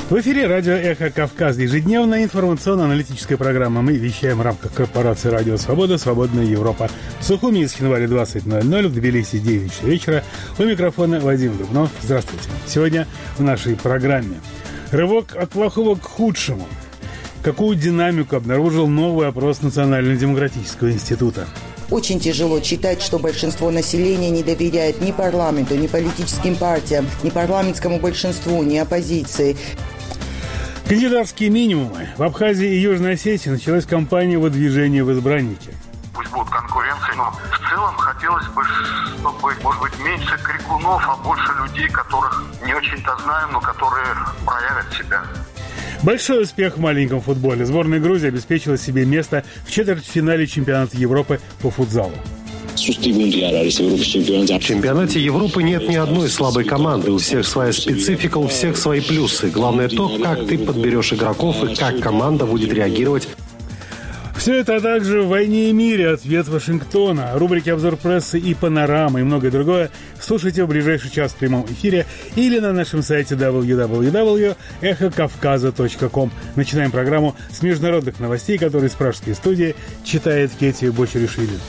В эфире радио «Эхо Кавказ». Ежедневная информационно-аналитическая программа. Мы вещаем в рамках корпорации «Радио Свобода», «Свободная Европа». В Сухуми из января 20:00, в Тбилиси 9 часов вечера. У микрофона Вадим Дубнов. Здравствуйте. Сегодня в нашей программе рывок от плохого к худшему. Какую динамику обнаружил новый опрос Национально-демократического института? Очень тяжело читать, что большинство населения не доверяет ни парламенту, ни политическим партиям, ни парламентскому большинству, ни оппозиции. Кандидатские минимумы. В Абхазии и Южной Осетии началась кампания выдвижения в избранники. Пусть будет конкуренция, но в целом хотелось бы, чтобы, может быть, меньше крикунов, а больше людей, которых не очень-то знаем, но которые проявят себя. Большой успех в маленьком футболе. Сборная Грузии обеспечила себе место в четвертьфинале чемпионата Европы по футзалу. В чемпионате Европы нет ни одной слабой команды. У всех своя специфика, у всех свои плюсы. Главное то, как ты подберешь игроков и как команда будет реагировать. Все это, а также в «Войне и мире», ответ Вашингтона, рубрики «Обзор прессы» и «Панорама» и многое другое слушайте в ближайший час в прямом эфире или на нашем сайте www.эхокавказа.ком. Начинаем программу с международных новостей, которые из пражской студии читает Кетти Бочеришвили.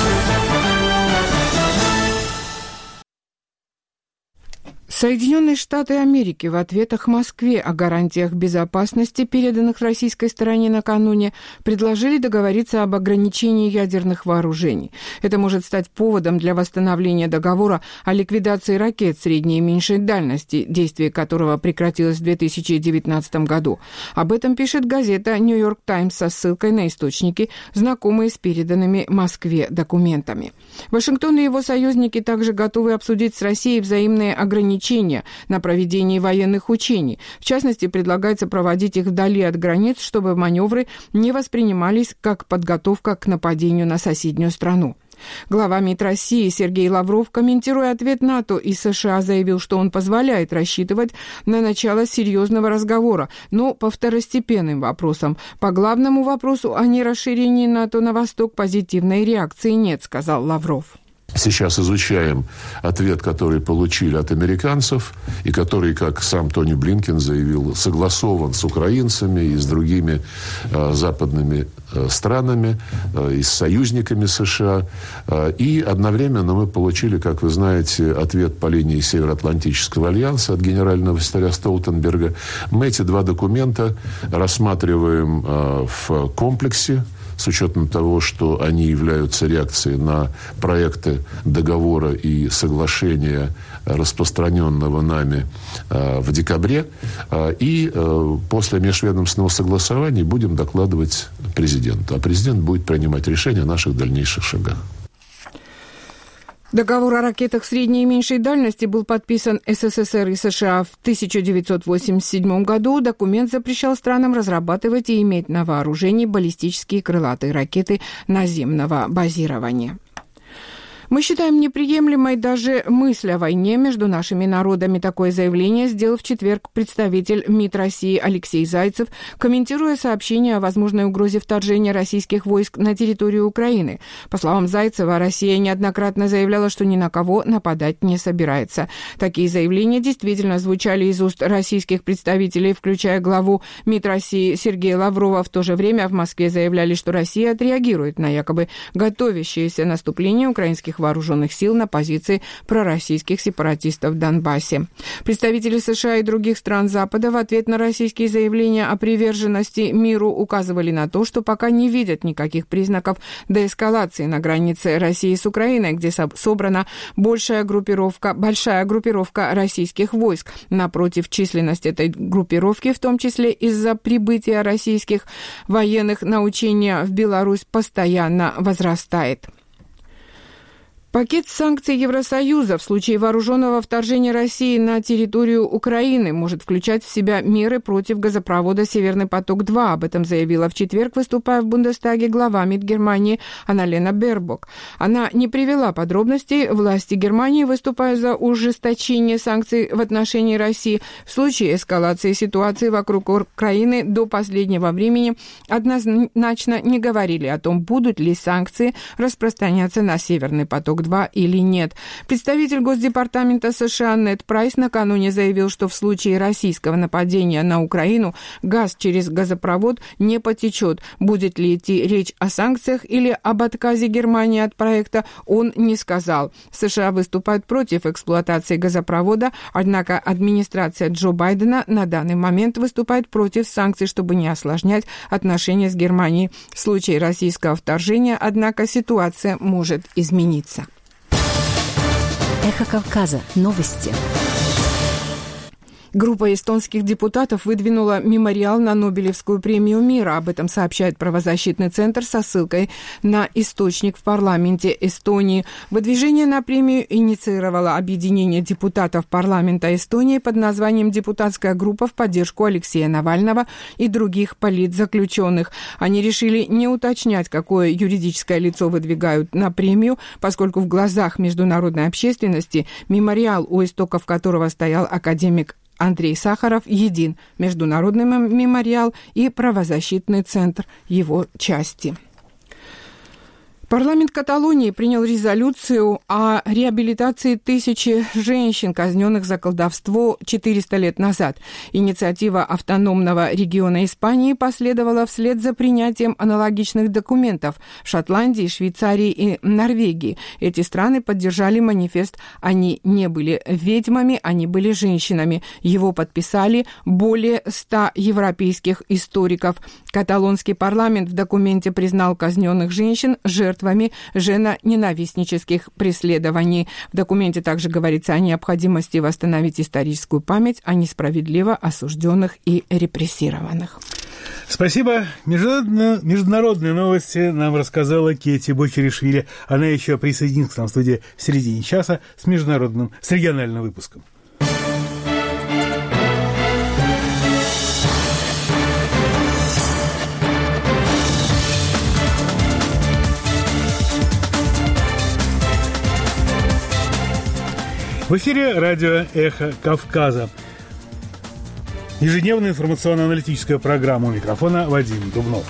Соединенные Штаты Америки в ответах Москве о гарантиях безопасности, переданных российской стороне накануне, предложили договориться об ограничении ядерных вооружений. Это может стать поводом для восстановления договора о ликвидации ракет средней и меньшей дальности, действие которого прекратилось в 2019 году. Об этом пишет газета «Нью-Йорк Таймс» со ссылкой на источники, знакомые с переданными Москве документами. Вашингтон и его союзники также готовы обсудить с Россией взаимные ограничения на проведение военных учений. В частности, предлагается проводить их вдали от границ, чтобы маневры не воспринимались как подготовка к нападению на соседнюю страну. Глава МИД России Сергей Лавров, комментируя ответ НАТО и США, заявил, что он позволяет рассчитывать на начало серьезного разговора, но по второстепенным вопросам. По главному вопросу о нерасширении НАТО на восток позитивной реакции нет, сказал Лавров. Сейчас изучаем ответ, который получили от американцев, и который, как сам Тони Блинкен заявил, согласован с украинцами и с другими западными странами, и с союзниками США. И одновременно мы получили, как вы знаете, ответ по линии Североатлантического альянса от генерального секретаря Столтенберга. Мы эти два документа рассматриваем в комплексе, с учетом того, что они являются реакцией на проекты договора и соглашения, распространенного нами в декабре. И после межведомственного согласования будем докладывать президенту. А президент будет принимать решение о наших дальнейших шагах. Договор о ракетах средней и меньшей дальности был подписан СССР и США в 1987 году. Документ запрещал странам разрабатывать и иметь на вооружении баллистические крылатые ракеты наземного базирования. Мы считаем неприемлемой даже мысль о войне между нашими народами. Такое заявление сделал в четверг представитель МИД России Алексей Зайцев, комментируя сообщение о возможной угрозе вторжения российских войск на территорию Украины. По словам Зайцева, Россия неоднократно заявляла, что ни на кого нападать не собирается. Такие заявления действительно звучали из уст российских представителей, включая главу МИД России Сергея Лаврова. В то же время в Москве заявляли, что Россия отреагирует на якобы готовящееся наступление украинских вооруженных сил на позиции пророссийских сепаратистов в Донбассе. Представители США и других стран Запада в ответ на российские заявления о приверженности миру указывали на то, что пока не видят никаких признаков деэскалации на границе России с Украиной, где собрана большая группировка российских войск. Напротив, численность этой группировки, в том числе из-за прибытия российских военных на учения в Беларусь, постоянно возрастает. Пакет санкций Евросоюза в случае вооруженного вторжения России на территорию Украины может включать в себя меры против газопровода «Северный поток-2». Об этом заявила в четверг, выступая в Бундестаге, глава МИД Германии Анна-Лена Бербок. Она не привела подробностей. Власти Германии, выступая за ужесточение санкций в отношении России, в случае эскалации ситуации вокруг Украины до последнего времени однозначно не говорили о том, будут ли санкции распространяться на «Северный поток-2». «Восток-2» или нет. Представитель Госдепартамента США Нед Прайс накануне заявил, что в случае российского нападения на Украину газ через газопровод не потечет. Будет ли идти речь о санкциях или об отказе Германии от проекта, он не сказал. США выступают против эксплуатации газопровода, однако администрация Джо Байдена на данный момент выступает против санкций, чтобы не осложнять отношения с Германией. В случае российского вторжения, однако, ситуация может измениться. Эхо Кавказа. Новости. Группа эстонских депутатов выдвинула мемориал на Нобелевскую премию мира. Об этом сообщает правозащитный центр со ссылкой на источник в парламенте Эстонии. Выдвижение на премию инициировало объединение депутатов парламента Эстонии под названием «Депутатская группа в поддержку Алексея Навального и других политзаключенных». Они решили не уточнять, какое юридическое лицо выдвигают на премию, поскольку в глазах международной общественности мемориал, у истоков которого стоял академик Андрей Сахаров, един. Международный мемориал и правозащитный центр его части. Парламент Каталонии принял резолюцию о реабилитации тысячи женщин, казненных за колдовство 400 лет назад. Инициатива автономного региона Испании последовала вслед за принятием аналогичных документов в Шотландии, Швейцарии и Норвегии. Эти страны поддержали манифест «Они не были ведьмами, они были женщинами». Его подписали более 100 европейских историков. Каталонский парламент в документе признал казненных женщин жертвами жено-ненавистнических преследований. В документе также говорится о необходимости восстановить историческую память о несправедливо осужденных и репрессированных. Спасибо. Международные новости нам рассказала Кетти Бочеришвили. Она еще присоединится к нам в студии в середине часа с региональным выпуском. В эфире радио «Эхо Кавказа». Ежедневная информационно-аналитическая программа. У микрофона Вадим Дубнов.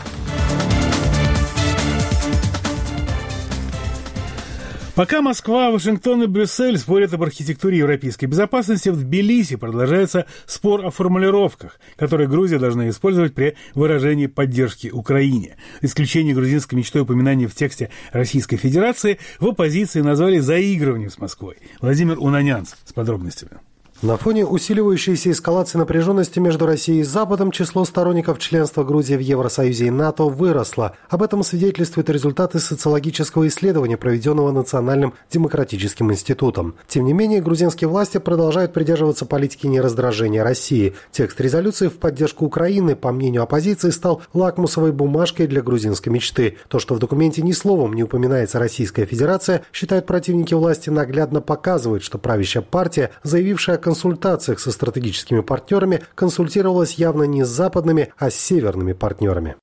Пока Москва, Вашингтон и Брюссель спорят об архитектуре европейской безопасности, в Тбилиси продолжается спор о формулировках, которые Грузия должна использовать при выражении поддержки Украине. Исключение грузинской мечтой упоминания в тексте Российской Федерации в оппозиции назвали заигрыванием с Москвой. Владимир Унанянц с подробностями. На фоне усиливающейся эскалации напряженности между Россией и Западом число сторонников членства Грузии в Евросоюзе и НАТО выросло. Об этом свидетельствуют результаты социологического исследования, проведенного Национальным демократическим институтом. Тем не менее, грузинские власти продолжают придерживаться политики нераздражения России. Текст резолюции в поддержку Украины, по мнению оппозиции, стал лакмусовой бумажкой для грузинской мечты. То, что в документе ни словом не упоминается Российская Федерация, считают противники власти, наглядно показывает, что правящая партия, заявившая о консультациях со стратегическими партнерами, консультировалась явно не с западными, а с северными партнерами.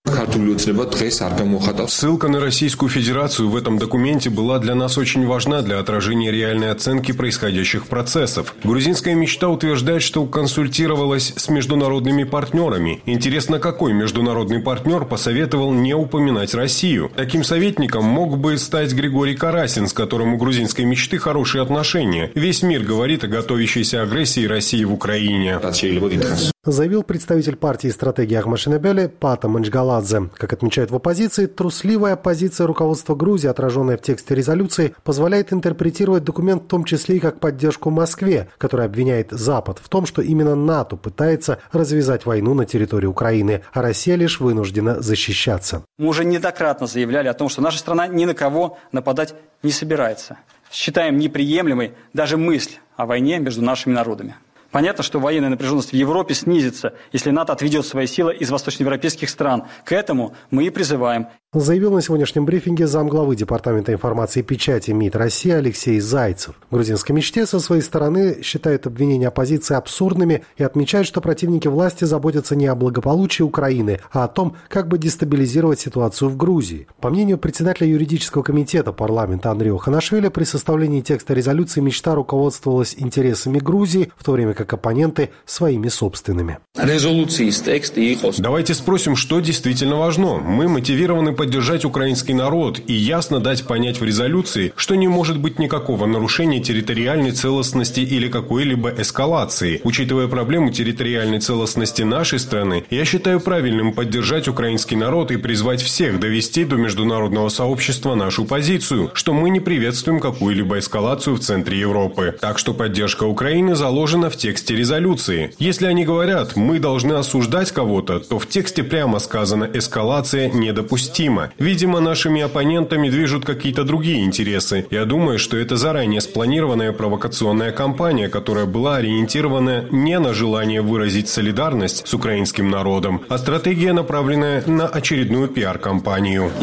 Ссылка на Российскую Федерацию в этом документе была для нас очень важна для отражения реальной оценки происходящих процессов. Грузинская мечта утверждает, что консультировалась с международными партнерами. Интересно, какой международный партнер посоветовал не упоминать Россию? Таким советником мог бы стать Григорий Карасин, с которым у грузинской мечты хорошие отношения. Весь мир говорит о готовящейся агрессии России в Украине. Заявил представитель партии «Стратегия Ахмашинебели» Пата Манчгаладзе. Как отмечают в оппозиции, трусливая позиция руководства Грузии, отраженная в тексте резолюции, позволяет интерпретировать документ в том числе и как поддержку Москве, которая обвиняет Запад в том, что именно НАТО пытается развязать войну на территории Украины, а Россия лишь вынуждена защищаться. Мы уже неоднократно заявляли о том, что наша страна ни на кого нападать не собирается. Считаем неприемлемой даже мысль о войне между нашими народами. Понятно, что военная напряженность в Европе снизится, если НАТО отведет свои силы из восточноевропейских стран. К этому мы и призываем. Заявил на сегодняшнем брифинге замглавы Департамента информации и печати МИД России Алексей Зайцев. В грузинской мечте со своей стороны считают обвинения оппозиции абсурдными и отмечают, что противники власти заботятся не о благополучии Украины, а о том, как бы дестабилизировать ситуацию в Грузии. По мнению председателя юридического комитета парламента Андрея Ханашвили, при составлении текста резолюции мечта руководствовалась интересами Грузии, в то время как как оппоненты, своими собственными. Давайте спросим, что действительно важно. Мы мотивированы поддержать украинский народ и ясно дать понять в резолюции, что не может быть никакого нарушения территориальной целостности или какой-либо эскалации. Учитывая проблему территориальной целостности нашей страны, я считаю правильным поддержать украинский народ и призвать всех довести до международного сообщества нашу позицию, что мы не приветствуем какую-либо эскалацию в центре Европы. Так что поддержка Украины заложена в тексте резолюции. Если они говорят, мы должны осуждать кого-то, то в тексте прямо сказано «эскалация недопустима». Видимо, нашими оппонентами движут какие-то другие интересы. Я думаю, что это заранее спланированная провокационная кампания, которая была ориентирована не на желание выразить солидарность с украинским народом, а стратегия, направленная на очередную пиар-кампанию.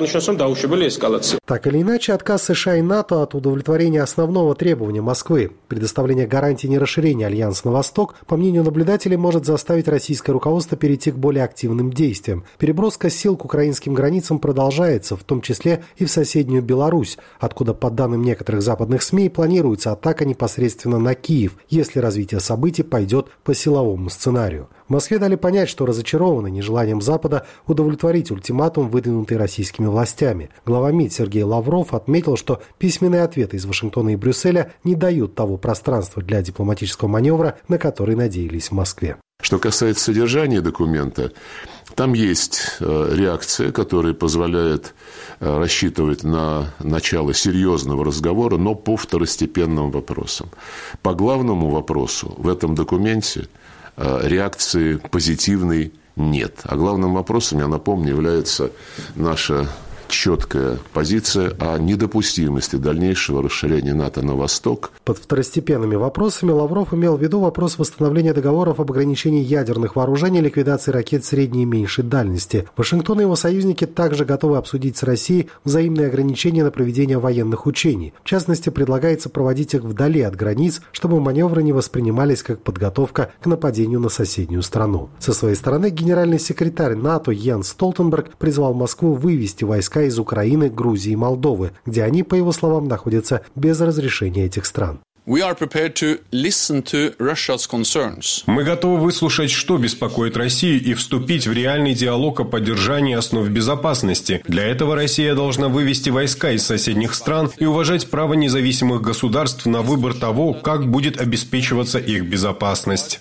Так или иначе, отказ США и НАТО от удовлетворения основного требования Москвы – предоставления гарантий нерасширения альянса на восток, по мнению наблюдателей, может заставить российское руководство перейти к более активным действиям. Переброска сил к украинским границам продолжается, в том числе и в соседнюю Беларусь, откуда, по данным некоторых западных СМИ, планируется атака непосредственно на Киев, если развитие событий пойдет по силовому сценарию. В Москве дали понять, что разочарованы нежеланием Запада удовлетворить ультиматум, выдвинутый российскими властями. Глава МИД Сергей Лавров отметил, что письменные ответы из Вашингтона и Брюсселя не дают того пространства для дипломатического маневра, на который надеялись в Москве. Что касается содержания документа, там есть реакция, которая позволяет рассчитывать на начало серьезного разговора, но по второстепенным вопросам. По главному вопросу в этом документе реакции позитивной нет. А главным вопросом, я напомню, является наша четкая позиция о недопустимости дальнейшего расширения НАТО на восток. Под второстепенными вопросами Лавров имел в виду вопрос восстановления договоров об ограничении ядерных вооружений и ликвидации ракет средней и меньшей дальности. Вашингтон и его союзники также готовы обсудить с Россией взаимные ограничения на проведение военных учений. В частности, предлагается проводить их вдали от границ, чтобы маневры не воспринимались как подготовка к нападению на соседнюю страну. Со своей стороны, генеральный секретарь НАТО Йенс Столтенберг призвал Москву вывести войска из Украины, Грузии и Молдовы, где они, по его словам, находятся без разрешения этих стран. Мы готовы выслушать, что беспокоит Россию, и вступить в реальный диалог о поддержании основ безопасности. Для этого Россия должна вывести войска из соседних стран и уважать право независимых государств на выбор того, как будет обеспечиваться их безопасность.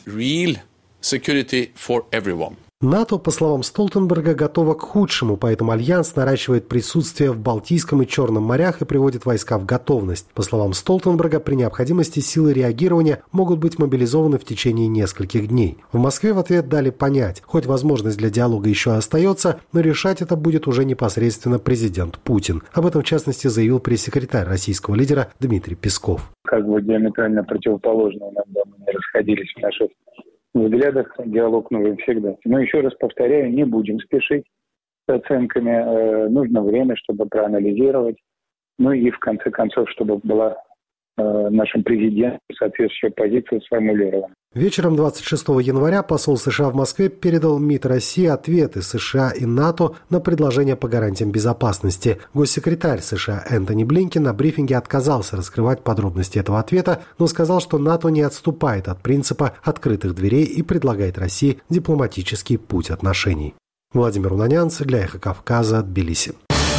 НАТО, по словам Столтенберга, готово к худшему, поэтому Альянс наращивает присутствие в Балтийском и Черном морях и приводит войска в готовность. По словам Столтенберга, при необходимости силы реагирования могут быть мобилизованы в течение нескольких дней. В Москве в ответ дали понять, хоть возможность для диалога еще остается, но решать это будет уже непосредственно президент Путин. Об этом, в частности, заявил пресс-секретарь российского лидера Дмитрий Песков. Диаметрально противоположно иногда мы не расходились в наших взглядах, диалог нужен всегда. Но еще раз повторяю, не будем спешить с оценками. Нужно время, чтобы проанализировать. Ну и в конце концов, чтобы была нашим президентом соответствующая позиция сформулирована. Вечером 26 января посол США в Москве передал МИД России ответы США и НАТО на предложение по гарантиям безопасности. Госсекретарь США Энтони Блинкен на брифинге отказался раскрывать подробности этого ответа, но сказал, что НАТО не отступает от принципа открытых дверей и предлагает России дипломатический путь отношений. Владимир Унанянц для «Эхо Кавказа», Тбилиси.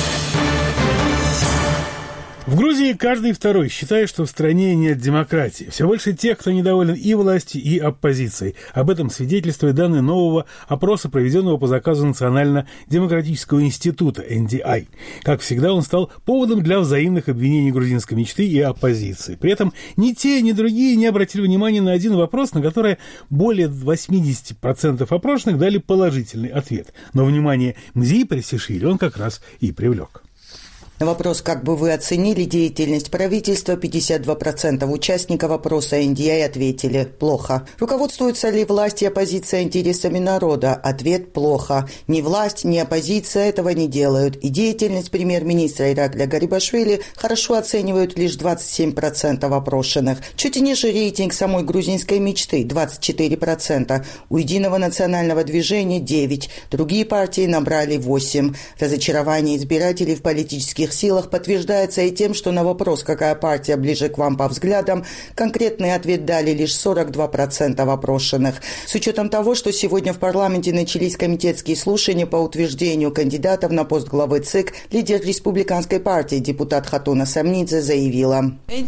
В Грузии каждый второй считает, что в стране нет демократии. Все больше тех, кто недоволен и властью, и оппозицией. Об этом свидетельствуют данные нового опроса, проведенного по заказу Национально-демократического института NDI. Как всегда, он стал поводом для взаимных обвинений грузинской мечты и оппозиции. При этом ни те, ни другие не обратили внимания на один вопрос, на который более 80% опрошенных дали положительный ответ. Но внимание МЗИ Пресишвили он как раз и привлек. На вопрос, как бы вы оценили деятельность правительства, 52% участников опроса NDI ответили «плохо». Руководствуются ли власть и оппозиция интересами народа? Ответ «плохо». Ни власть, ни оппозиция этого не делают. И деятельность премьер-министра Иракля Гарибашвили хорошо оценивают лишь 27% опрошенных. Чуть ниже рейтинг самой грузинской мечты – 24%. У Единого национального движения – 9%. Другие партии набрали 8%. Разочарование избирателей в политических политических силах подтверждается и тем, что на вопрос, какая партия ближе к вам по взглядам, конкретный ответ дали лишь 42% опрошенных. С учетом того, что сегодня в парламенте начались комитетские слушания по утверждению кандидатов на пост главы ЦИК, лидер республиканской партии депутат Хатуна Самнидзе заявила: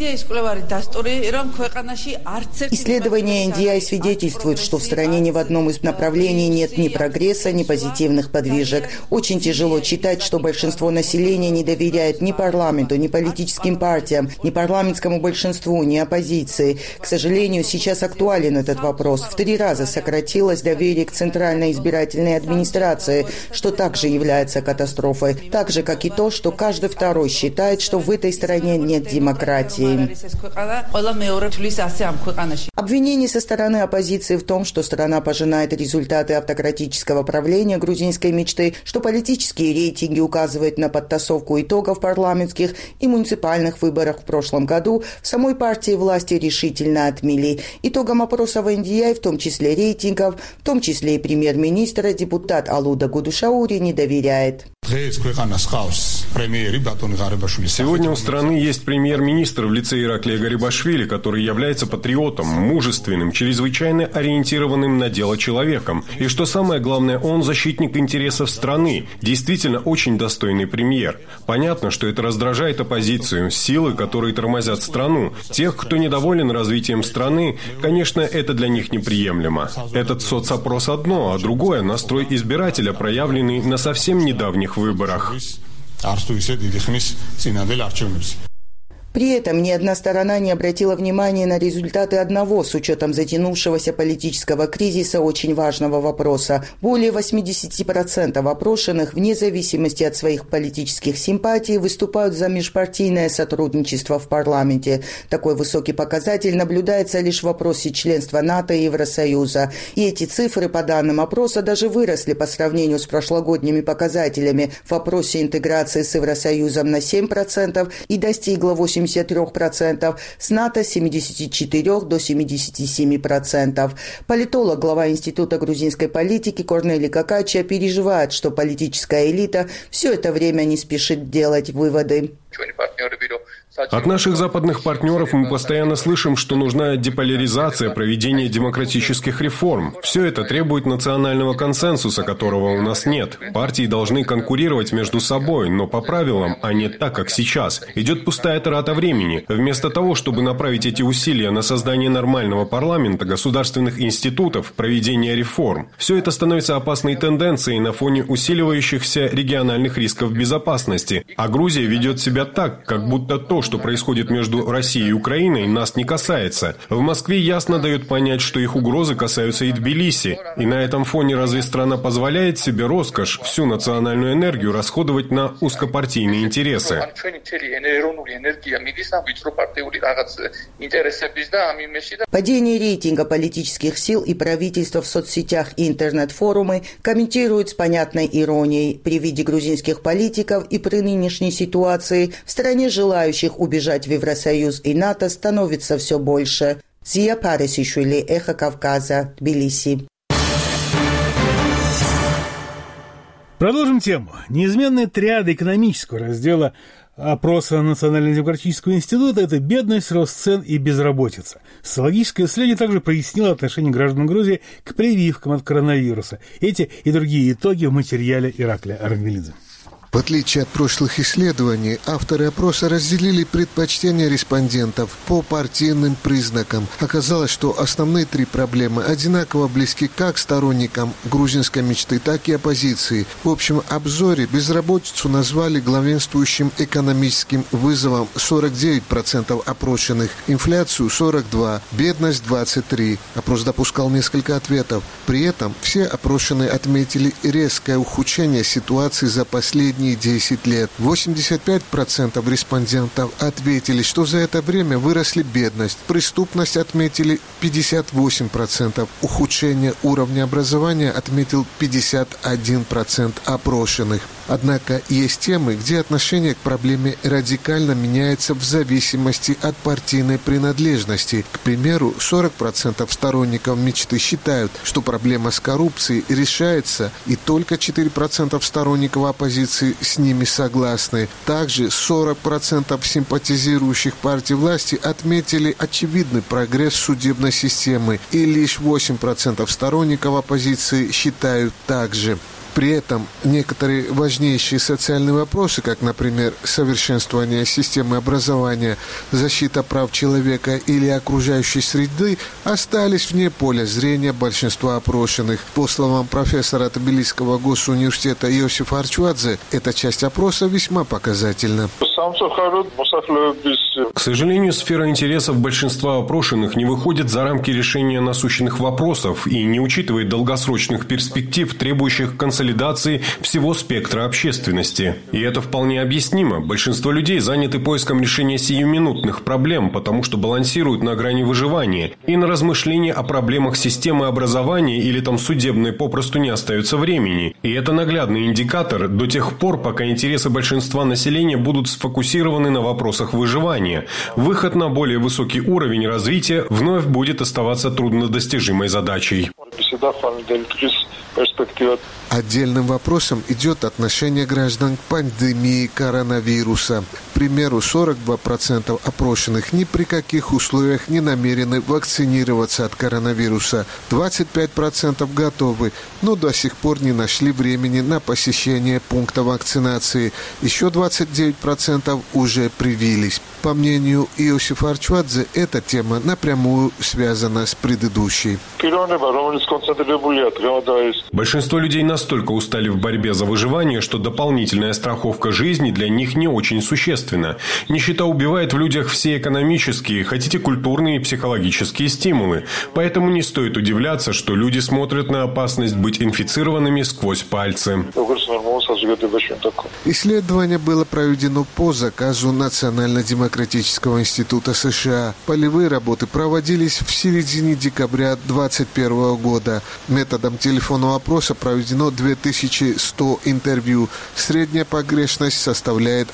исследования NDI свидетельствуют, что в стране ни в одном из направлений нет ни прогресса, ни позитивных подвижек. Очень тяжело читать, что большинство населения не доверяет ни парламенту, ни политическим партиям, ни парламентскому большинству, ни оппозиции. К сожалению, сейчас актуален этот вопрос. В 3 раза сократилось доверие к Центральной избирательной администрации, что также является катастрофой. Так же, как и то, что каждый второй считает, что в этой стране нет демократии. Обвинение со стороны оппозиции в том, что страна пожинает результаты автократического правления грузинской мечты, что политические рейтинги указывают на подтасовку итогов парламентских и муниципальных выборов в прошлом году, в самой партии власти решительно отмели. Итогам опроса в NDI, в том числе рейтингов, в том числе и премьер-министра, депутат Алуда Гудушаури не доверяет. Сегодня у страны есть премьер-министр в лице Ираклия Гарибашвили, который является патриотом, мужественным, чрезвычайно ориентированным на дело человеком. И что самое главное, он защитник интересов страны, действительно очень достойный премьер. Понятно, что это раздражает оппозицию, силы, которые тормозят страну. Тех, кто недоволен развитием страны, конечно, это для них неприемлемо. Этот соцопрос одно, а другое – настрой избирателя, проявленный на совсем недавних выборах. При этом ни одна сторона не обратила внимания на результаты одного, с учетом затянувшегося политического кризиса, очень важного вопроса. Более 80% опрошенных, вне зависимости от своих политических симпатий, выступают за межпартийное сотрудничество в парламенте. Такой высокий показатель наблюдается лишь в вопросе членства НАТО и Евросоюза. И эти цифры, по данным опроса, даже выросли по сравнению с прошлогодними показателями. В вопросе интеграции с Евросоюзом на 7% и достигла 83%, с НАТО с 74 до 77%. Политолог, глава Института грузинской политики Корнели Какачия переживает, что политическая элита все это время не спешит делать выводы. От наших западных партнеров мы постоянно слышим, что нужна деполяризация, проведение демократических реформ. Все это требует национального консенсуса, которого у нас нет. Партии должны конкурировать между собой, но по правилам, а не так, как сейчас. Идет пустая трата времени. Вместо того, чтобы направить эти усилия на создание нормального парламента, государственных институтов, проведение реформ, все это становится опасной тенденцией на фоне усиливающихся региональных рисков безопасности. А Грузия ведет себя так, как будто то, что происходит между Россией и Украиной, нас не касается. В Москве ясно дают понять, что их угрозы касаются и Тбилиси. И на этом фоне разве страна позволяет себе роскошь всю национальную энергию расходовать на узкопартийные интересы? Падение рейтинга политических сил и правительства в соцсетях и интернет-форумы комментируют с понятной иронией. При виде грузинских политиков и при нынешней ситуации в стране желающих убежать в Евросоюз и НАТО становится все больше. Зия Парисишвили, Эхо Кавказа, Тбилиси. Продолжим тему. Неизменная триада экономического раздела опроса Национально-демократического института – это бедность, рост цен и безработица. Социологическое исследование также прояснило отношение граждан Грузии к прививкам от коронавируса. Эти и другие итоги в материале Ираклия Арангелидзе. В отличие от прошлых исследований, авторы опроса разделили предпочтения респондентов по партийным признакам. Оказалось, что основные 3 проблемы одинаково близки как сторонникам грузинской мечты, так и оппозиции. В общем обзоре безработицу назвали главенствующим экономическим вызовом 49% опрошенных, инфляцию 42%, бедность 23%. Опрос допускал несколько ответов. При этом все опрошенные отметили резкое ухудшение ситуации за последние 10 лет. 85% респондентов ответили, что за это время выросли бедность. Преступность отметили 58%. Ухудшение уровня образования отметил 51% опрошенных. Однако есть темы, где отношение к проблеме радикально меняется в зависимости от партийной принадлежности. К примеру, 40% сторонников мечты считают, что проблема с коррупцией решается, и только 4% сторонников оппозиции с ними согласны. Также 40% симпатизирующих партий власти отметили очевидный прогресс судебной системы, и лишь 8% сторонников оппозиции считают так же. При этом некоторые важнейшие социальные вопросы, как, например, совершенствование системы образования, защита прав человека или окружающей среды, остались вне поля зрения большинства опрошенных. По словам профессора Тбилисского госуниверситета Иосифа Арчвадзе, эта часть опроса весьма показательна. К сожалению, сфера интересов большинства опрошенных не выходит за рамки решения насущных вопросов и не учитывает долгосрочных перспектив, требующих консолидации всего спектра общественности. И это вполне объяснимо. Большинство людей заняты поиском решения сиюминутных проблем, потому что балансируют на грани выживания. И на размышления о проблемах системы образования или там судебной попросту не остается времени. И это наглядный индикатор до тех пор, пока интересы большинства населения будут сфокусированы на вопросах выживания. Выход на более высокий уровень развития вновь будет оставаться труднодостижимой задачей. Отдельным вопросом идет отношение граждан к пандемии коронавируса. К примеру, 42% опрошенных ни при каких условиях не намерены вакцинироваться от коронавируса. 25% готовы, но до сих пор не нашли времени на посещение пункта вакцинации. Еще 29% уже привились. По мнению Иосифа Арчвадзе, эта тема напрямую связана с предыдущей. Большинство людей настолько устали в борьбе за выживание, что дополнительная страховка жизни для них не очень существенна. Нищета убивает в людях все экономические, хотите культурные и психологические стимулы. Поэтому не стоит удивляться, что люди смотрят на опасность быть инфицированными сквозь пальцы. Исследование было проведено по заказу Национально-демократического института США. Полевые работы проводились в середине декабря 2021 года. Методом телефонного опроса проведено 2100 интервью. Средняя погрешность составляет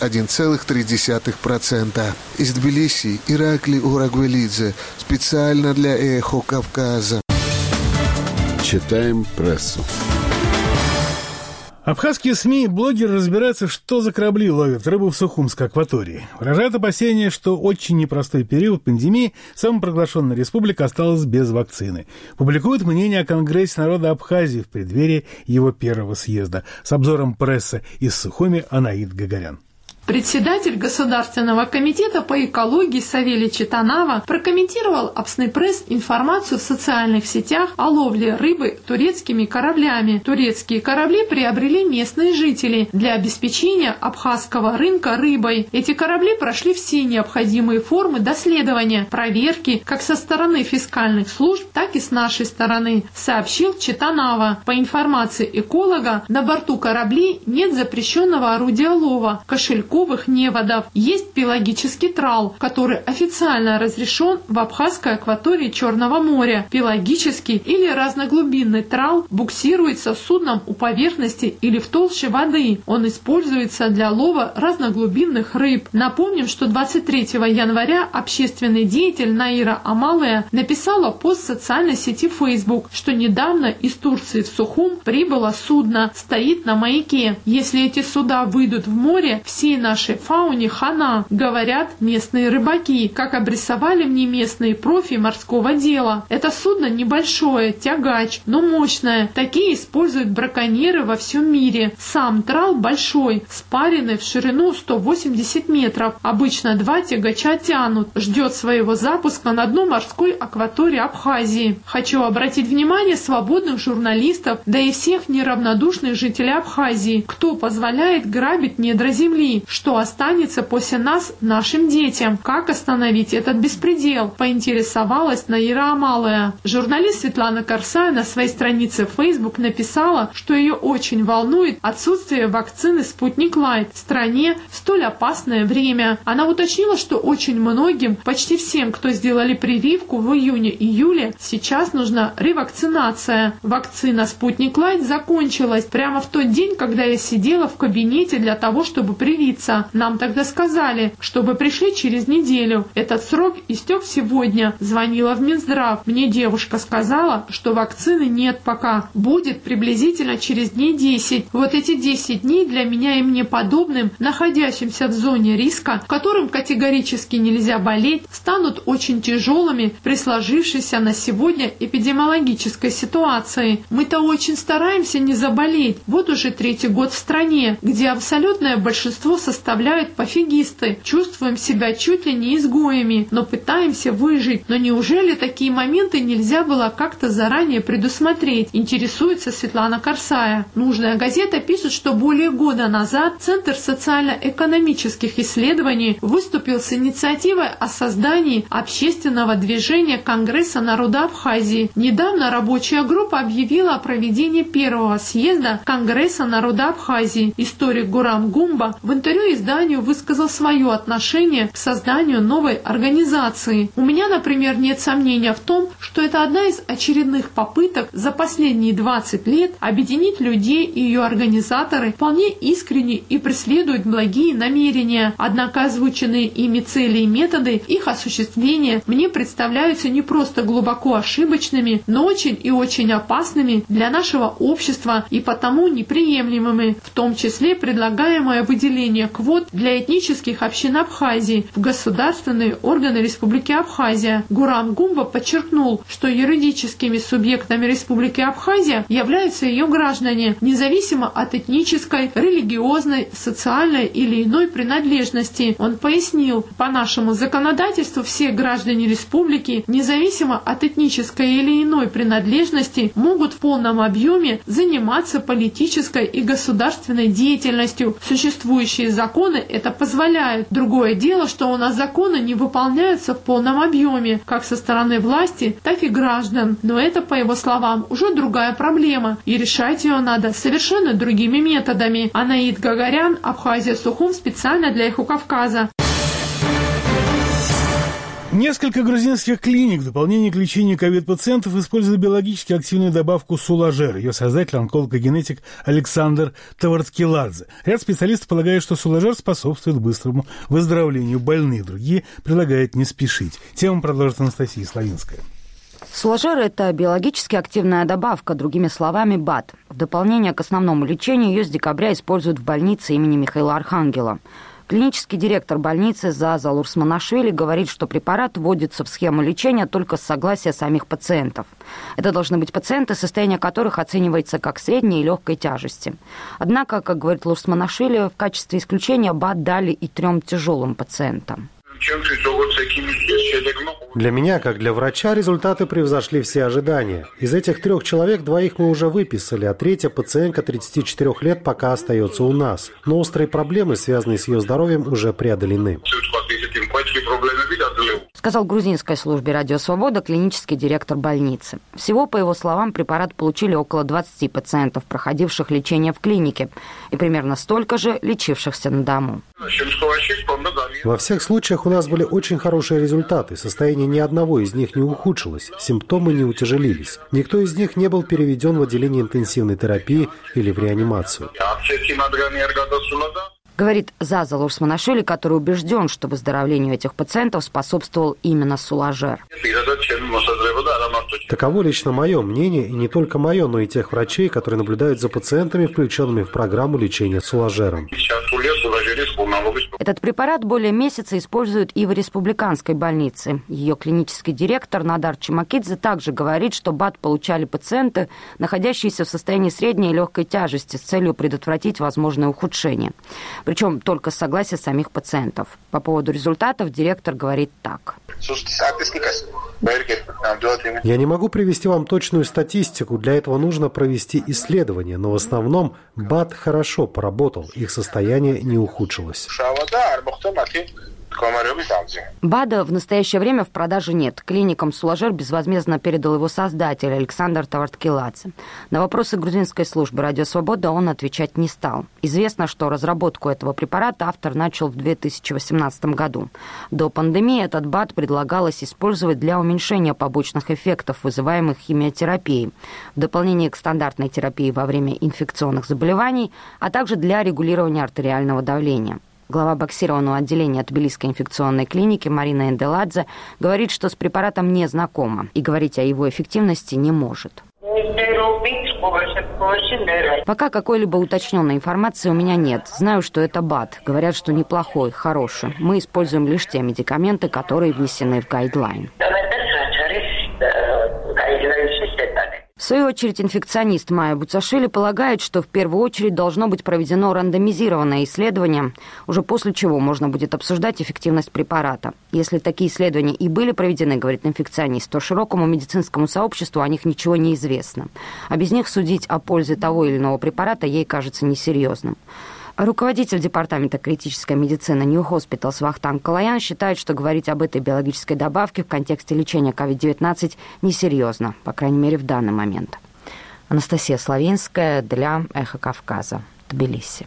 1,3%. Из Тбилиси Иракли Урагвелидзе. Специально для «Эхо Кавказа». Читаем прессу. Абхазские СМИ и блогеры разбираются, что за корабли ловят рыбу в Сухумской акватории. Выражают опасения, что очень непростой период пандемии самопроглашенная республика осталась без вакцины. Публикуют мнение о Конгрессе народа Абхазии в преддверии его первого съезда. С обзором прессы из Сухуми Анаид Гагарян. Председатель Государственного комитета по экологии Савелий Читанава прокомментировал Апснепресс информацию в социальных сетях о ловле рыбы турецкими кораблями. Турецкие корабли приобрели местные жители для обеспечения абхазского рынка рыбой. Эти корабли прошли все необходимые формы доследования, проверки как со стороны фискальных служб, так и с нашей стороны, сообщил Читанава. По информации эколога, на борту кораблей нет запрещенного орудия лова, кошельков, неводов. Есть пелагический трал, который официально разрешен в Абхазской акватории Черного моря. Пелагический или разноглубинный трал буксируется судном у поверхности или в толще воды. Он используется для лова разноглубинных рыб. Напомним, что 23 января общественный деятель Наира Амалая написала пост в социальной сети Facebook, что недавно из Турции в Сухум прибыло судно, стоит на маяке. Если эти суда выйдут в море, всей нашей фауне хана, говорят местные рыбаки, как обрисовали мне местные профи морского дела. Это судно небольшое, тягач, но мощное. Такие используют браконьеры во всем мире. Сам трал большой, спаренный в ширину 180 метров. Обычно 2 тягача тянут. Ждет своего запуска на дно морской акватории Абхазии. Хочу обратить внимание свободных журналистов, да и всех неравнодушных жителей Абхазии, кто позволяет грабить недра земли. что останется после нас нашим детям. Как остановить этот беспредел? Поинтересовалась Наира Амалая. Журналист Светлана Карсая на своей странице в Facebook написала, что ее очень волнует отсутствие вакцины «Спутник Лайт» в стране в столь опасное время. Она уточнила, что очень многим, почти всем, кто сделали прививку в июне-июле, сейчас нужна ревакцинация. Вакцина «Спутник Лайт» закончилась прямо в тот день, когда я сидела в кабинете для того, чтобы привиться. Нам тогда сказали, чтобы пришли через неделю. Этот срок истек сегодня. Звонила в Минздрав. Мне девушка сказала, что вакцины нет пока. Будет приблизительно через дней 10. Вот эти 10 дней для меня и мне подобным, находящимся в зоне риска, которым категорически нельзя болеть, станут очень тяжелыми при сложившейся на сегодня эпидемиологической ситуации. Мы-то очень стараемся не заболеть. Вот уже 3-й год в стране, где абсолютное большинство составляют пофигисты. Чувствуем себя чуть ли не изгоями, но пытаемся выжить. Но неужели такие моменты нельзя было как-то заранее предусмотреть? Интересуется Светлана Карсая. Нужная газета пишет, что более года назад Центр социально-экономических исследований выступил с инициативой о создании общественного движения Конгресса народа Абхазии. Недавно рабочая группа объявила о проведении первого съезда Конгресса народа Абхазии. Историк Гурам Гумба в интервью изданию высказал свое отношение к созданию новой организации. У меня, например, нет сомнения в том, что это одна из очередных попыток за последние 20 лет объединить людей, и ее организаторы вполне искренне и преследуют благие намерения. Однако озвученные ими цели и методы их осуществления мне представляются не просто глубоко ошибочными, но очень и очень опасными для нашего общества и потому неприемлемыми, в том числе предлагаемое выделение квот для этнических общин Абхазии в государственные органы Республики Абхазия. Гурам Гумба подчеркнул, что юридическими субъектами Республики Абхазия являются ее граждане, независимо от этнической, религиозной, социальной или иной принадлежности. Он пояснил, по нашему законодательству все граждане республики, независимо от этнической или иной принадлежности, могут в полном объеме заниматься политической и государственной деятельностью. Существующие законы это позволяют. Другое дело, что у нас законы не выполняются в полном объеме, как со стороны власти, так и граждан. Но это, по его словам, уже другая проблема, и решать ее надо совершенно другими методами. Анаид Гагарян, Абхазия, Сухум, специально для «Эхо Кавказа». Несколько грузинских клиник в дополнение к лечению ковид-пациентов используют биологически активную добавку Суложер. Ее создатель – онколог и генетик Александр Таварткиладзе. Ряд специалистов полагает, что Суложер способствует быстрому выздоровлению больных. Другие предлагают не спешить. Тему продолжит Анастасия Славинская. Суложер – это биологически активная добавка, другими словами, БАД. В дополнение к основному лечению ее с декабря используют в больнице имени Михаила Архангела. Клинический директор больницы Зааза Лурсманашвили говорит, что препарат вводится в схему лечения только с согласия самих пациентов. Это должны быть пациенты, состояние которых оценивается как средней и легкой тяжести. Однако, как говорит Лурсманашвили, в качестве исключения БАД дали и 3 тяжелым пациентам. Для меня, как для врача, результаты превзошли все ожидания. Из этих 3 человек 2 мы уже выписали, а 3-я пациентка 34 лет пока остается у нас. Но острые проблемы, связанные с ее здоровьем, уже преодолены. Сказал грузинской службе «Радио Свобода» клинический директор больницы. Всего, по его словам, препарат получили около 20 пациентов, проходивших лечение в клинике, и примерно столько же лечившихся на дому. Во всех случаях у нас были очень хорошие результаты. Состояние ни одного из них не ухудшилось, симптомы не утяжелились. Никто из них не был переведен в отделение интенсивной терапии или в реанимацию. Говорит Зааза Лурсманашвили, который убежден, что выздоровлению этих пациентов способствовал именно Суложер. Таково лично мое мнение, и не только мое, но и тех врачей, которые наблюдают за пациентами, включенными в программу лечения Суложером. Этот препарат более месяца используют и в республиканской больнице. Ее клинический директор Надар Чимакидзе также говорит, что БАД получали пациенты, находящиеся в состоянии средней и легкой тяжести, с целью предотвратить возможное ухудшение. Причем только с согласия самих пациентов. По поводу результатов директор говорит так. Я не могу привести вам точную статистику, для этого нужно провести исследование, но в основном БАД хорошо поработал, их состояние не ухудшилось. БАДа в настоящее время в продаже нет. Клиникам Сулажер безвозмездно передал его создатель Александр Таварткеладзе. На вопросы грузинской службы «Радио Свобода» он отвечать не стал. Известно, что разработку этого препарата автор начал в 2018 году. До пандемии этот БАД предлагалось использовать для уменьшения побочных эффектов, вызываемых химиотерапией, в дополнение к стандартной терапии во время инфекционных заболеваний, а также для регулирования артериального давления. Глава боксированного отделения Тбилисской инфекционной клиники Марина Энделадзе говорит, что с препаратом не знакома и говорить о его эффективности не может. Пока какой-либо уточненной информации у меня нет. Знаю, что это БАД. Говорят, что неплохой, хороший. Мы используем лишь те медикаменты, которые внесены в гайдлайн. В свою очередь, инфекционист Майя Буцашвили полагает, что в первую очередь должно быть проведено рандомизированное исследование, уже после чего можно будет обсуждать эффективность препарата. Если такие исследования и были проведены, говорит инфекционист, то широкому медицинскому сообществу о них ничего не известно. А без них судить о пользе того или иного препарата ей кажется несерьезным. Руководитель департамента критической медицины New Hospitals Вахтанг Калаян считает, что говорить об этой биологической добавке в контексте лечения COVID-19 несерьезно, по крайней мере, в данный момент. Анастасия Славинская для «Эхо Кавказа», Тбилиси.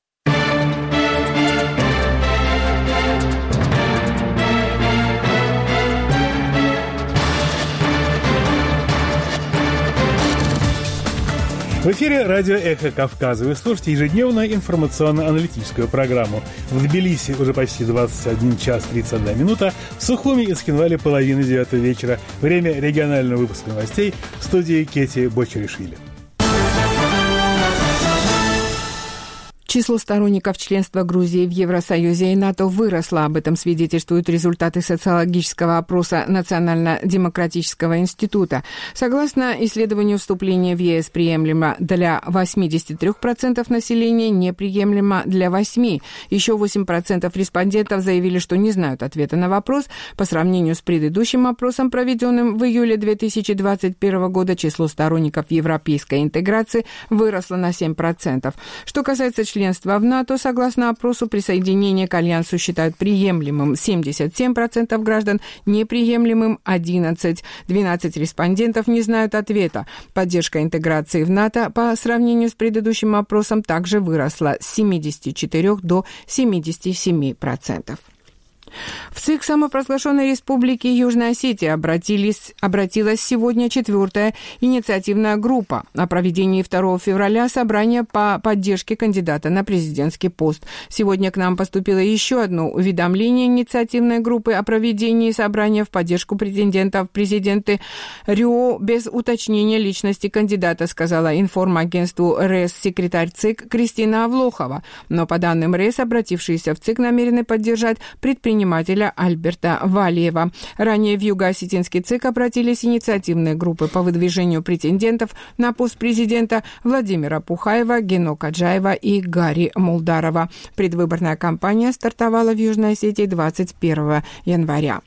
В эфире радио «Эхо Кавказа». Вы слушаете ежедневную информационно-аналитическую программу. В Тбилиси уже почти 21 час 31 минута. В Сухуми и Схинвале 8:30 вечера. Время регионального выпуска новостей в студии Кети Бочеришвили. Число сторонников членства Грузии в Евросоюзе и НАТО выросло. Об этом свидетельствуют результаты социологического опроса Национально-демократического института. Согласно исследованию, вступление в ЕС приемлемо для 83% населения, неприемлемо для 8%. Еще 8% респондентов заявили, что не знают ответа на вопрос. По сравнению с предыдущим опросом, проведенным в июле 2021 года, число сторонников европейской интеграции выросло на 7%. Что касается членства в НАТО, согласно опросу, присоединение к Альянсу считают приемлемым 77% граждан, неприемлемым 11%. 12 респондентов не знают ответа. Поддержка интеграции в НАТО по сравнению с предыдущим опросом также выросла с 74 до 77%. В ЦИК самопровозглашенной республики Южная Осетия обратилась сегодня 4-я инициативная группа о проведении 2 февраля собрания по поддержке кандидата на президентский пост. Сегодня к нам поступило еще одно уведомление инициативной группы о проведении собрания в поддержку претендента в президенты РИО без уточнения личности кандидата, сказала информагентству РЭС секретарь ЦИК Кристина Авлохова. Но по данным РЭС, обратившиеся в ЦИК намерены поддержать предпринимателя Альберта Валиева. Ранее в Юго-Осетинский ЦИК обратились инициативные группы по выдвижению претендентов на пост президента Владимира Пухаева, Гено Каджаева и Гарри Мулдарова. Предвыборная кампания стартовала в Южной Осетии 21 января.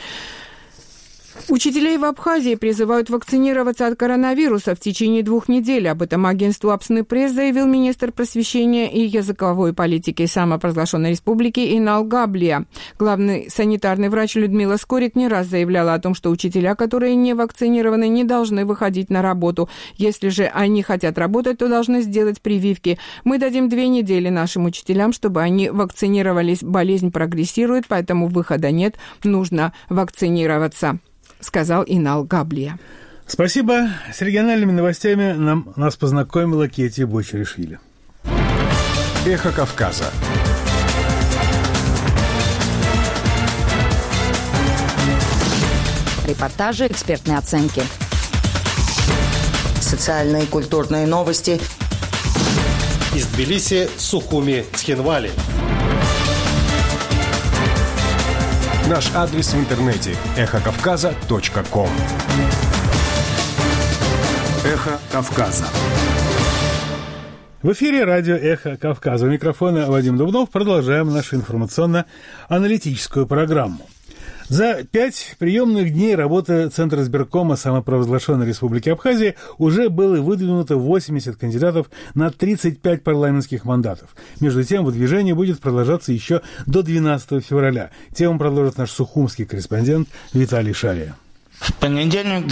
Учителей в Абхазии призывают вакцинироваться от коронавируса в течение 2 недель. Об этом агентству Апсны Пресс заявил министр просвещения и языковой политики самопровозглашенной республики Инал Габлия. Главный санитарный врач Людмила Скорик не раз заявляла о том, что учителя, которые не вакцинированы, не должны выходить на работу. Если же они хотят работать, то должны сделать прививки. Мы дадим 2 недели нашим учителям, чтобы они вакцинировались. Болезнь прогрессирует, поэтому выхода нет. Нужно вакцинироваться, сказал Инал Габлия. Спасибо. С региональными новостями нас познакомила Кети Бочеришвили. Эхо Кавказа. Репортажи, экспертные оценки. Социальные и культурные новости. Из Тбилиси, Сухуми, Схинвали. Наш адрес в интернете – эхокавказа.ком. Эхо Кавказа. В эфире радио «Эхо Кавказа». У микрофона Вадим Дубнов. Продолжаем нашу информационно-аналитическую программу. За 5 приемных дней работы Центра избиркома самопровозглашенной Республики Абхазия уже было выдвинуто 80 кандидатов на 35 парламентских мандатов. Между тем, выдвижение будет продолжаться еще до 12 февраля. Тему продолжит наш сухумский корреспондент Виталий Шария. В понедельник,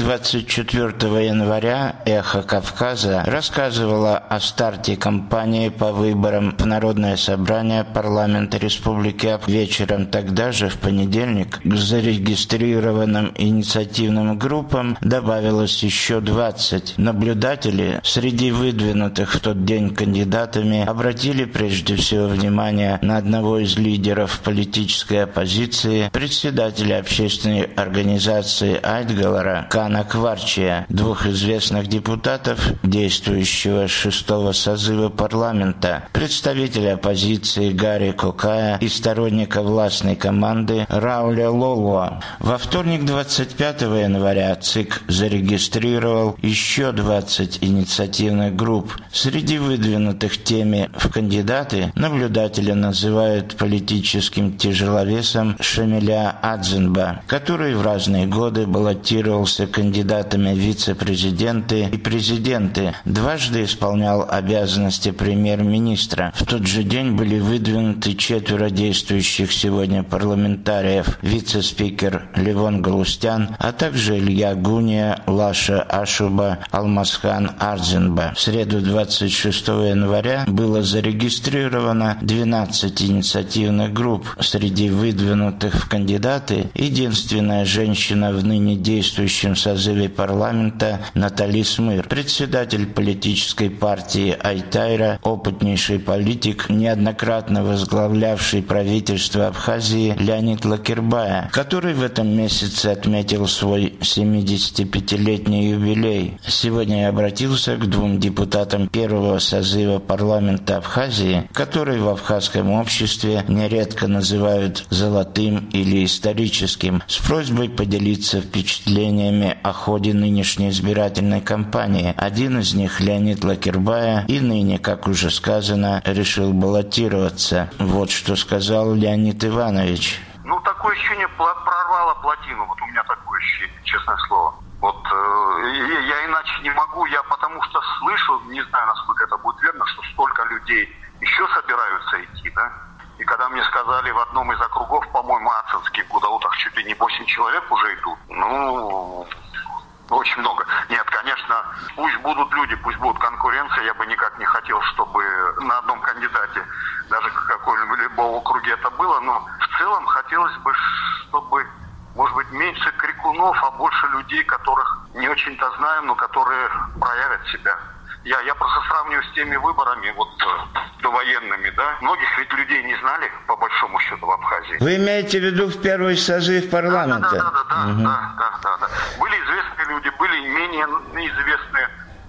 24 января, «Эхо Кавказа» рассказывала о старте кампании по выборам в Народное собрание парламента Республики Абхазия. Вечером тогда же, в понедельник, к зарегистрированным инициативным группам добавилось еще 20. Наблюдатели среди выдвинутых в тот день кандидатами обратили прежде всего внимание на одного из лидеров политической оппозиции, председателя общественной организации Айтгалара Кана Кварчия, двух известных депутатов действующего 6-го созыва парламента, представителя оппозиции Гарри Кокая и сторонника властной команды Рауля Лолуа. Во вторник, 25 января, ЦИК зарегистрировал еще 20 инициативных групп. Среди выдвинутых теми в кандидаты наблюдатели называют политическим тяжеловесом Шамиля Адзенба, который в разные годы баллотировался кандидатами в вице-президенты и президенты, дважды исполнял обязанности премьер-министра. В тот же день были выдвинуты 4 действующих сегодня парламентариев: вице-спикер Левон Галустян, а также Илья Гуния, Лаша Ашуба, Алмазхан Арзенба. В среду, 26 января, было зарегистрировано 12 инициативных групп. Среди выдвинутых в кандидаты единственная женщина в ныне действующем созыве парламента Натали Смыр, председатель политической партии Айтайра, опытнейший политик, неоднократно возглавлявший правительство Абхазии Леонид Лакербая, который в этом месяце отметил свой 75-летний юбилей. Сегодня я обратился к 2 депутатам первого созыва парламента Абхазии, которые в абхазском обществе нередко называют «золотым» или «историческим», с просьбой поделиться впечатлениями о ходе нынешней избирательной кампании. Один из них, Леонид Лакербая, и ныне, как уже сказано, решил баллотироваться. Вот что сказал Леонид Иванович. Такое ощущение, прорвало плотину. Вот у меня такое ощущение, честное слово. Я иначе не могу, потому что слышу, не знаю, насколько это будет верно, что столько людей еще собираются идти, да? И когда мне сказали в одном из округов, по-моему, Ацинский, в Гудаутах, чуть ли не 8 человек уже идут, очень много. Нет, конечно, пусть будут люди, пусть будет конкуренция, я бы никак не хотел, чтобы на одном кандидате, даже в каком-либо округе это было, но в целом хотелось бы, чтобы, может быть, меньше крикунов, а больше людей, которых не очень-то знаем, но которые проявят себя. Я просто сравниваю с теми выборами, довоенными, да? Многих ведь людей не знали, по большому счету, в Абхазии. Вы имеете в виду в первый созыв парламента? Да. Были известные люди, были менее известные,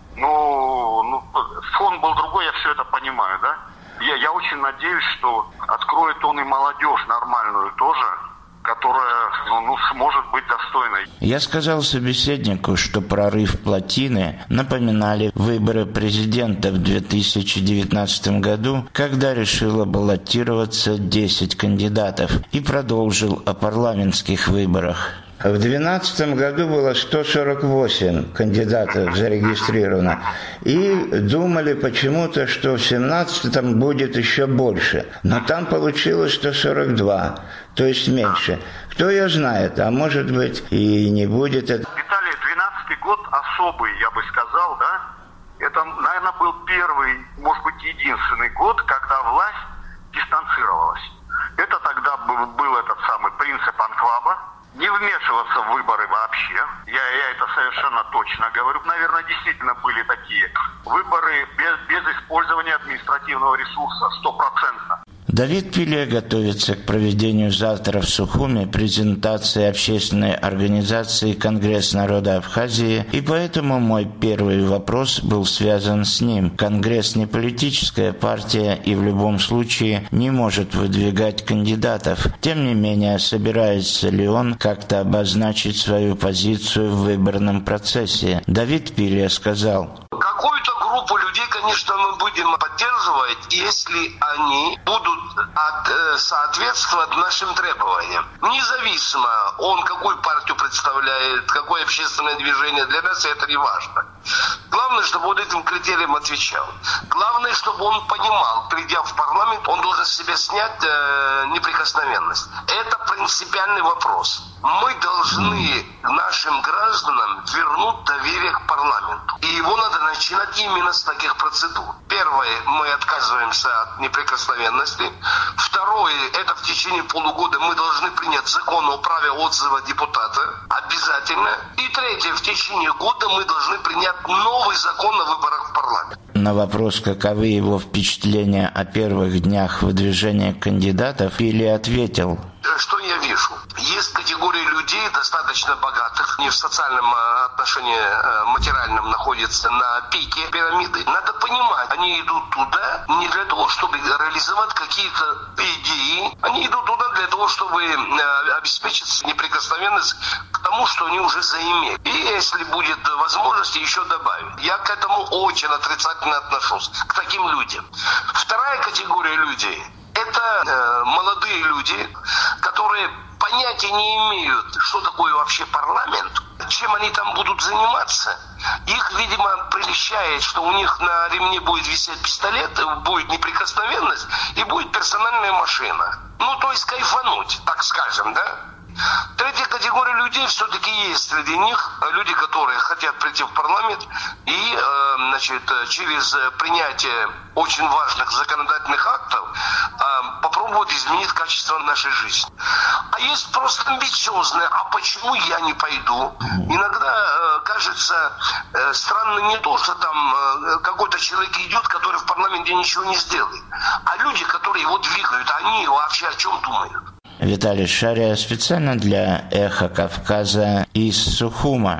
но фон был другой, я все это понимаю, да? Я очень надеюсь, что откроет он и молодежь нормальную тоже, которая сможет быть достойной. Я сказал собеседнику, что прорыв плотины напоминали выборы президента в 2019 году, когда решило баллотироваться 10 кандидатов, и продолжил о парламентских выборах. В 2012 году было 148 кандидатов зарегистрировано. И думали почему-то, что в 2017 будет еще больше. Но там получилось 142, то есть меньше. Кто ее знает, а может быть и не будет. Виталий, 2012 год особый, я бы сказал, да? Это, наверное, был первый, может быть, единственный год, когда власть дистанцировалась. Это тогда был этот самый принцип анклава. Не вмешиваться в выборы вообще. Я это совершенно точно говорю. Наверное, действительно были такие выборы без использования административного ресурса 100%. Давид Пиле готовится к проведению завтра в Сухуми презентации общественной организации «Конгресс народа Абхазии», и поэтому мой первый вопрос был связан с ним. Конгресс не политическая партия и в любом случае не может выдвигать кандидатов. Тем не менее, собирается ли он как-то обозначить свою позицию в выборном процессе? Давид Пиле сказал: какую-то группу людей, конечно, мы будем поддерживать, если они будут соответствовать нашим требованиям. Независимо, он какую партию представляет, какое общественное движение, для нас это не важно. Главное, чтобы он этим критериям отвечал. Главное, чтобы он понимал, придя в парламент, он должен с себя снять неприкосновенность. Это принципиальный вопрос. Мы должны нашим гражданам вернуть доверие к парламенту. И его надо начинать именно с таких процедур. Первое, мы отказываемся от неприкосновенности. Второе, это в течение полугода мы должны принять закон о праве отзыва депутата. Обязательно. И третье, в течение года мы должны принять новый закон о выборах в парламент. На вопрос, каковы его впечатления о первых днях выдвижения кандидатов, Пили ответил: что я вижу? Есть категория людей, достаточно богатых, не в социальном отношении материальном находятся на пике пирамиды. Надо понимать, они идут туда не для того, чтобы реализовать какие-то идеи. Они идут туда для того, чтобы обеспечить неприкосновенность к тому, что они уже заимели. И если будет возможность, еще добавить. Я к этому очень отрицательно отношусь, к таким людям. Вторая категория людей – это молодые люди, которые понятия не имеют, что такое вообще парламент, чем они там будут заниматься. Их, видимо, прельщает, что у них на ремне будет висеть пистолет, будет неприкосновенность и будет персональная машина. Ну, то есть кайфануть, так скажем, да? Третья категория людей все-таки есть среди них люди, которые хотят прийти в парламент и, через принятие очень важных законодательных актов попробовать изменить качество нашей жизни. А есть просто амбициозные, а почему я не пойду? Иногда кажется странно не то, что там какой-то человек идет, который в парламенте ничего не сделает, а люди, которые его двигают, они вообще о чем думают? Виталий Шария специально для «Эхо Кавказа» из Сухума.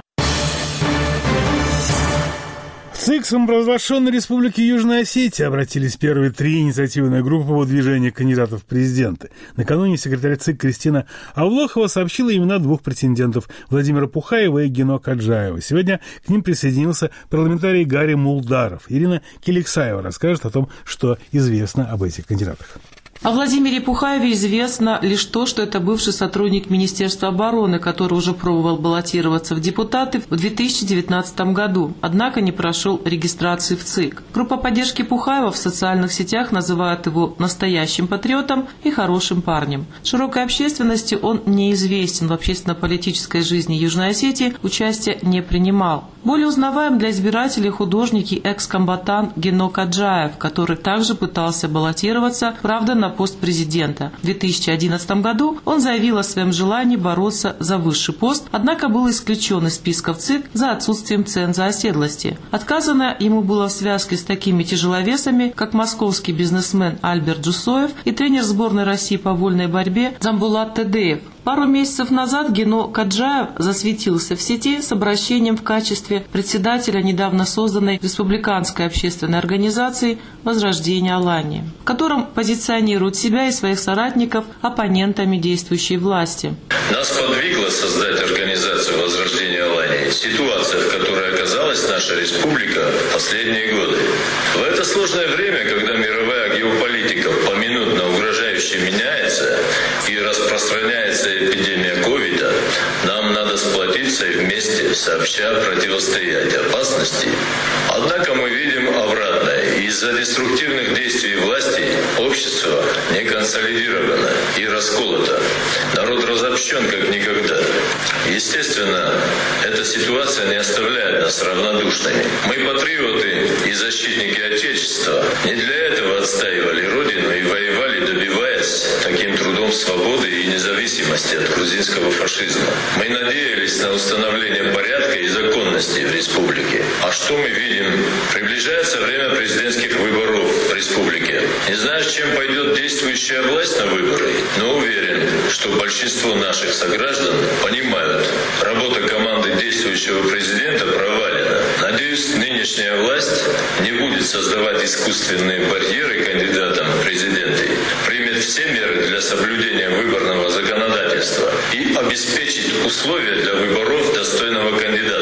В ЦИК самопровозглашенной Республики Южная Осетия обратились первые 3 инициативные группы по выдвижению кандидатов в президенты. Накануне секретарь ЦИК Кристина Авлохова сообщила имена 2 претендентов – Владимира Пухаева и Гено Каджаева. Сегодня к ним присоединился парламентарий Гарри Мулдаров. Ирина Келексаева расскажет о том, что известно об этих кандидатах. О Владимире Пухаеве известно лишь то, что это бывший сотрудник Министерства обороны, который уже пробовал баллотироваться в депутаты в 2019 году, однако не прошел регистрации в ЦИК. Группа поддержки Пухаева в социальных сетях называет его настоящим патриотом и хорошим парнем. Широкой общественности он неизвестен, в общественно-политической жизни Южной Осетии участия не принимал. Более узнаваем для избирателей художник и экс-комбатант Гено Каджаев, который также пытался баллотироваться, правда, на пост президента. В 2011 году он заявил о своем желании бороться за высший пост, однако был исключен из списков ЦИК за отсутствием ценза оседлости. Отказано ему было в связке с такими тяжеловесами, как московский бизнесмен Альберт Джусоев и тренер сборной России по вольной борьбе Дзамбулат Тедеев. Пару месяцев назад Гено Каджаев засветился в сети с обращением в качестве председателя недавно созданной республиканской общественной организации «Возрождение Алании», в котором позиционирует себя и своих соратников оппонентами действующей власти. Нас подвигло создать организацию «Возрождение Алании» ситуация, в которой оказалась наша республика в последние годы. В это сложное время, когда мировая геополитика поминутно угрожающе меняется и распространяется эпидемия ковида, нам надо сплотиться и вместе сообща противостоять опасности. Однако мы видим обратное. Из-за деструктивных действий власти общество не консолидировано и расколото. Народ разобщен как никогда. Естественно, эта ситуация не оставляет нас равнодушными. Мы патриоты и защитники Отечества. Не для этого отстаивали Родину и воевали, добиваясь таким трудом свободы и независимости от грузинского фашизма. Мы надеялись на установление порядка и законности в республике. А что мы видим? Приближается время президентских выборов в республике. Не знаю, с чем пойдет действующая власть на выборы, но уверен, что большинство наших сограждан понимают, работа команды действующего президента провалена. Надеюсь, нынешняя власть не будет создавать искусственные барьеры кандидатам в президенты, примет все меры для соблюдения выборного законодательства и обеспечит условия для выборов достойного кандидата.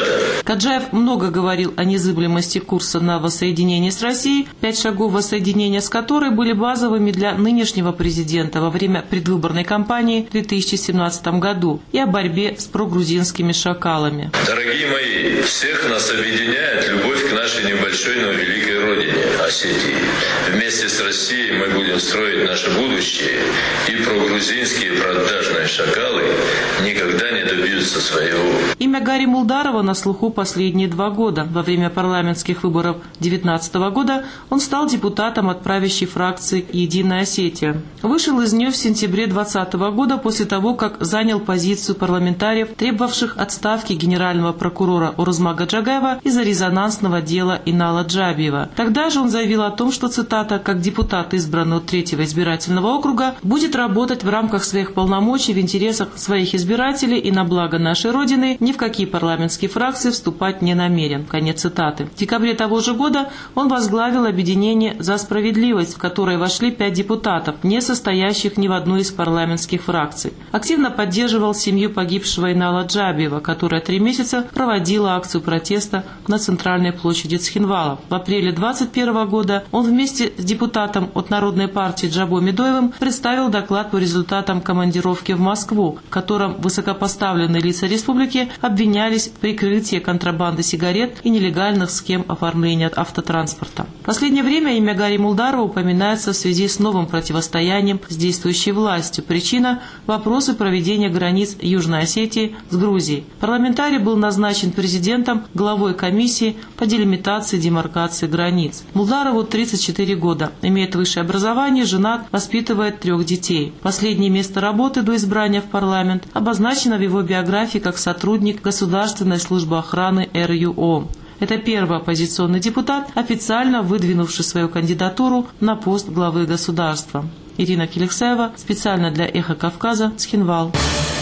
Каджаев много говорил о незыблемости курса на воссоединение с Россией, 5 шагов воссоединения с которой были базовыми для нынешнего президента во время предвыборной кампании в 2017 году, и о борьбе с прогрузинскими шакалами. Дорогие мои, всех нас объединяет любовь к нашей небольшой, но великой родине – Осетии. Вместе с Россией мы будем строить наше будущее, и прогрузинские продажные шакалы никогда не добьются своего. Имя Гарри Мулдарова на слуху последние 2 года. Во время парламентских выборов 2019 года он стал депутатом от правящей фракции «Единая Осетия». Вышел из нее в сентябре 2020 года после того, как занял позицию парламентариев, требовавших отставки генерального прокурора Орузмага Джагаева из-за резонансного дела Инала Джабиева. Тогда же он заявил о том, что, цитата, «как депутат, избранный от 3-го избирательного округа, будет работать в рамках своих полномочий в интересах своих избирателей и на благо нашей Родины, ни в какие парламентские фракции вступать не намерен». Конец цитаты. В декабре того же года он возглавил объединение «За справедливость», в которое вошли 5 депутатов, не состоящих ни в одной из парламентских фракций. Активно поддерживал семью погибшего Инала Джабиева, которая 3 месяца проводила акцию протеста на центральной площади Цхинвала. В апреле 2021 года он вместе с депутатом от Народной партии Джабо Медоевым представил доклад по результатам командировки в Москву, в котором высокопоставленные лица республики обвинялись в прикрытии контрабанды сигарет и нелегальных схем оформления автотранспорта. В последнее время имя Гарри Мулдарова упоминается в связи с новым противостоянием с действующей властью. Причина – вопросы проведения границ Южной Осетии с Грузией. Парламентарий был назначен президентом, главой комиссии по делимитации и демаркации границ. Мулдарову 34 года, имеет высшее образование, женат, воспитывает 3 детей. Последнее место работы до избрания в парламент обозначено в его биографии как сотрудник Государственной службы охраны РЮО. Это первый оппозиционный депутат, официально выдвинувший свою кандидатуру на пост главы государства. Ирина Келексаева, специально для «Эхо Кавказа», Цхинвал.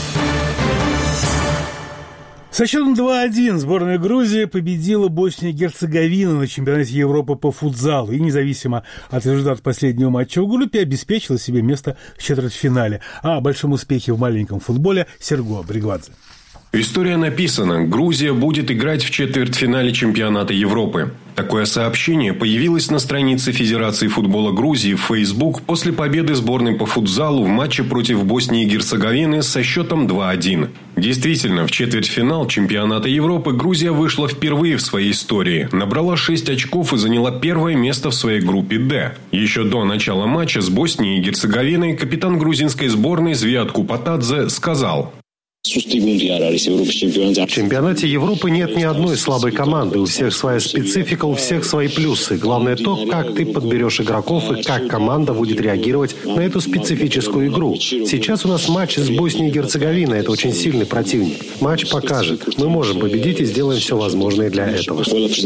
Со счетом 2-1 сборная Грузии победила Боснию и Герцеговину на чемпионате Европы по футзалу и, независимо от результата последнего матча в группе, обеспечила себе место в четвертьфинале. А о большом успехе в маленьком футболе Серго Бригвадзе. История написана. Грузия будет играть в четвертьфинале чемпионата Европы. Такое сообщение появилось на странице Федерации футбола Грузии в Facebook после победы сборной по футзалу в матче против Боснии и Герцеговины со счетом 2-1. Действительно, в четвертьфинал чемпионата Европы Грузия вышла впервые в своей истории. Набрала 6 очков и заняла первое место в своей группе «Д». Еще до начала матча с Боснией и Герцеговиной капитан грузинской сборной Звиат Купатадзе сказал: В чемпионате Европы нет ни одной слабой команды. У всех своя специфика, у всех свои плюсы. Главное то, как ты подберешь игроков и как команда будет реагировать на эту специфическую игру. Сейчас у нас матч с Боснией и Герцеговиной. Это очень сильный противник. Матч покажет. Мы можем победить и сделаем все возможное для этого.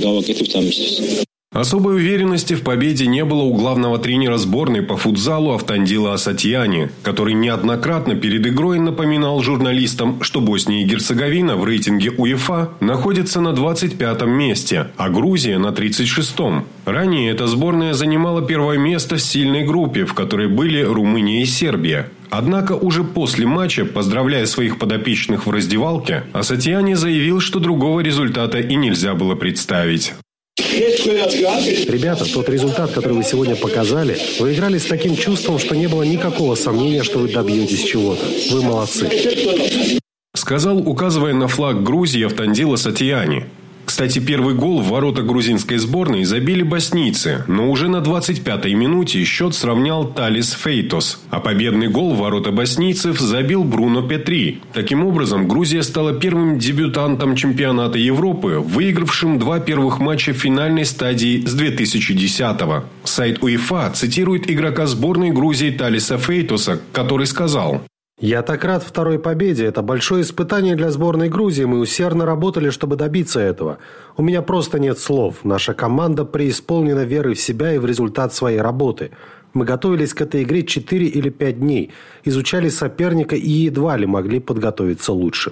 Особой уверенности в победе не было у главного тренера сборной по футзалу Автандила Асатьяни, который неоднократно перед игрой напоминал журналистам, что Босния и Герцеговина в рейтинге УЕФА находится на 25-м месте, а Грузия на 36-м. Ранее эта сборная занимала первое место в сильной группе, в которой были Румыния и Сербия. Однако уже после матча, поздравляя своих подопечных в раздевалке, Асатьяни заявил, что другого результата и нельзя было представить. Ребята, тот результат, который вы сегодня показали, вы играли с таким чувством, что не было никакого сомнения, что вы добьетесь чего-то. Вы молодцы. Сказал, указывая на флаг Грузии, Автандила Асатьяни. Кстати, первый гол в ворота грузинской сборной забили боснийцы, но уже на 25-й минуте счет сравнял Талис Фейтос, а победный гол в ворота боснийцев забил Бруно Петри. Таким образом, Грузия стала первым дебютантом чемпионата Европы, выигравшим 2 первых матча в финальной стадии с 2010-го. Сайт УЕФА цитирует игрока сборной Грузии Талиса Фейтоса, который сказал: «Я так рад второй победе. Это большое испытание для сборной Грузии. Мы усердно работали, чтобы добиться этого. У меня просто нет слов. Наша команда преисполнена верой в себя и в результат своей работы. Мы готовились к этой игре 4 или 5 дней, изучали соперника и едва ли могли подготовиться лучше». Кстати,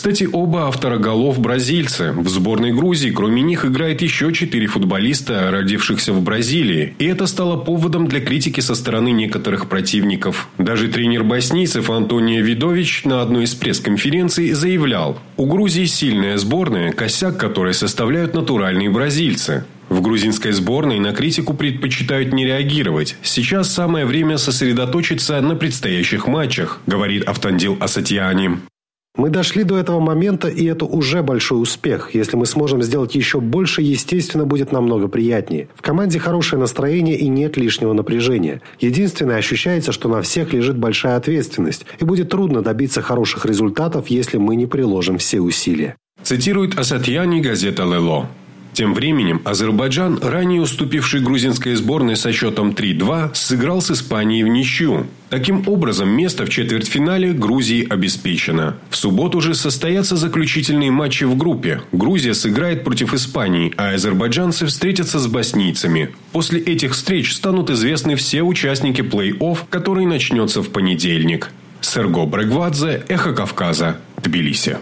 Кстати, оба автора голов бразильцы. В сборной Грузии, кроме них, играет еще 4 футболиста, родившихся в Бразилии. И это стало поводом для критики со стороны некоторых противников. Даже тренер боснийцев Антонио Видович на одной из пресс-конференций заявлял: у Грузии сильная сборная, косяк которой составляют натуральные бразильцы. В грузинской сборной на критику предпочитают не реагировать. Сейчас самое время сосредоточиться на предстоящих матчах, говорит Автандил Асатиани. Мы дошли до этого момента, и это уже большой успех. Если мы сможем сделать еще больше, естественно, будет намного приятнее. В команде хорошее настроение и нет лишнего напряжения. Единственное, ощущается, что на всех лежит большая ответственность, и будет трудно добиться хороших результатов, если мы не приложим все усилия. Цитирует Асатиани газета «Лело». Тем временем Азербайджан, ранее уступивший грузинской сборной со счетом 3-2, сыграл с Испанией в ничью. Таким образом, место в четвертьфинале Грузии обеспечено. В субботу же состоятся заключительные матчи в группе. Грузия сыграет против Испании, а азербайджанцы встретятся с боснийцами. После этих встреч станут известны все участники плей-офф, который начнется в понедельник. Серго Брегвадзе, Эхо Кавказа, Тбилиси.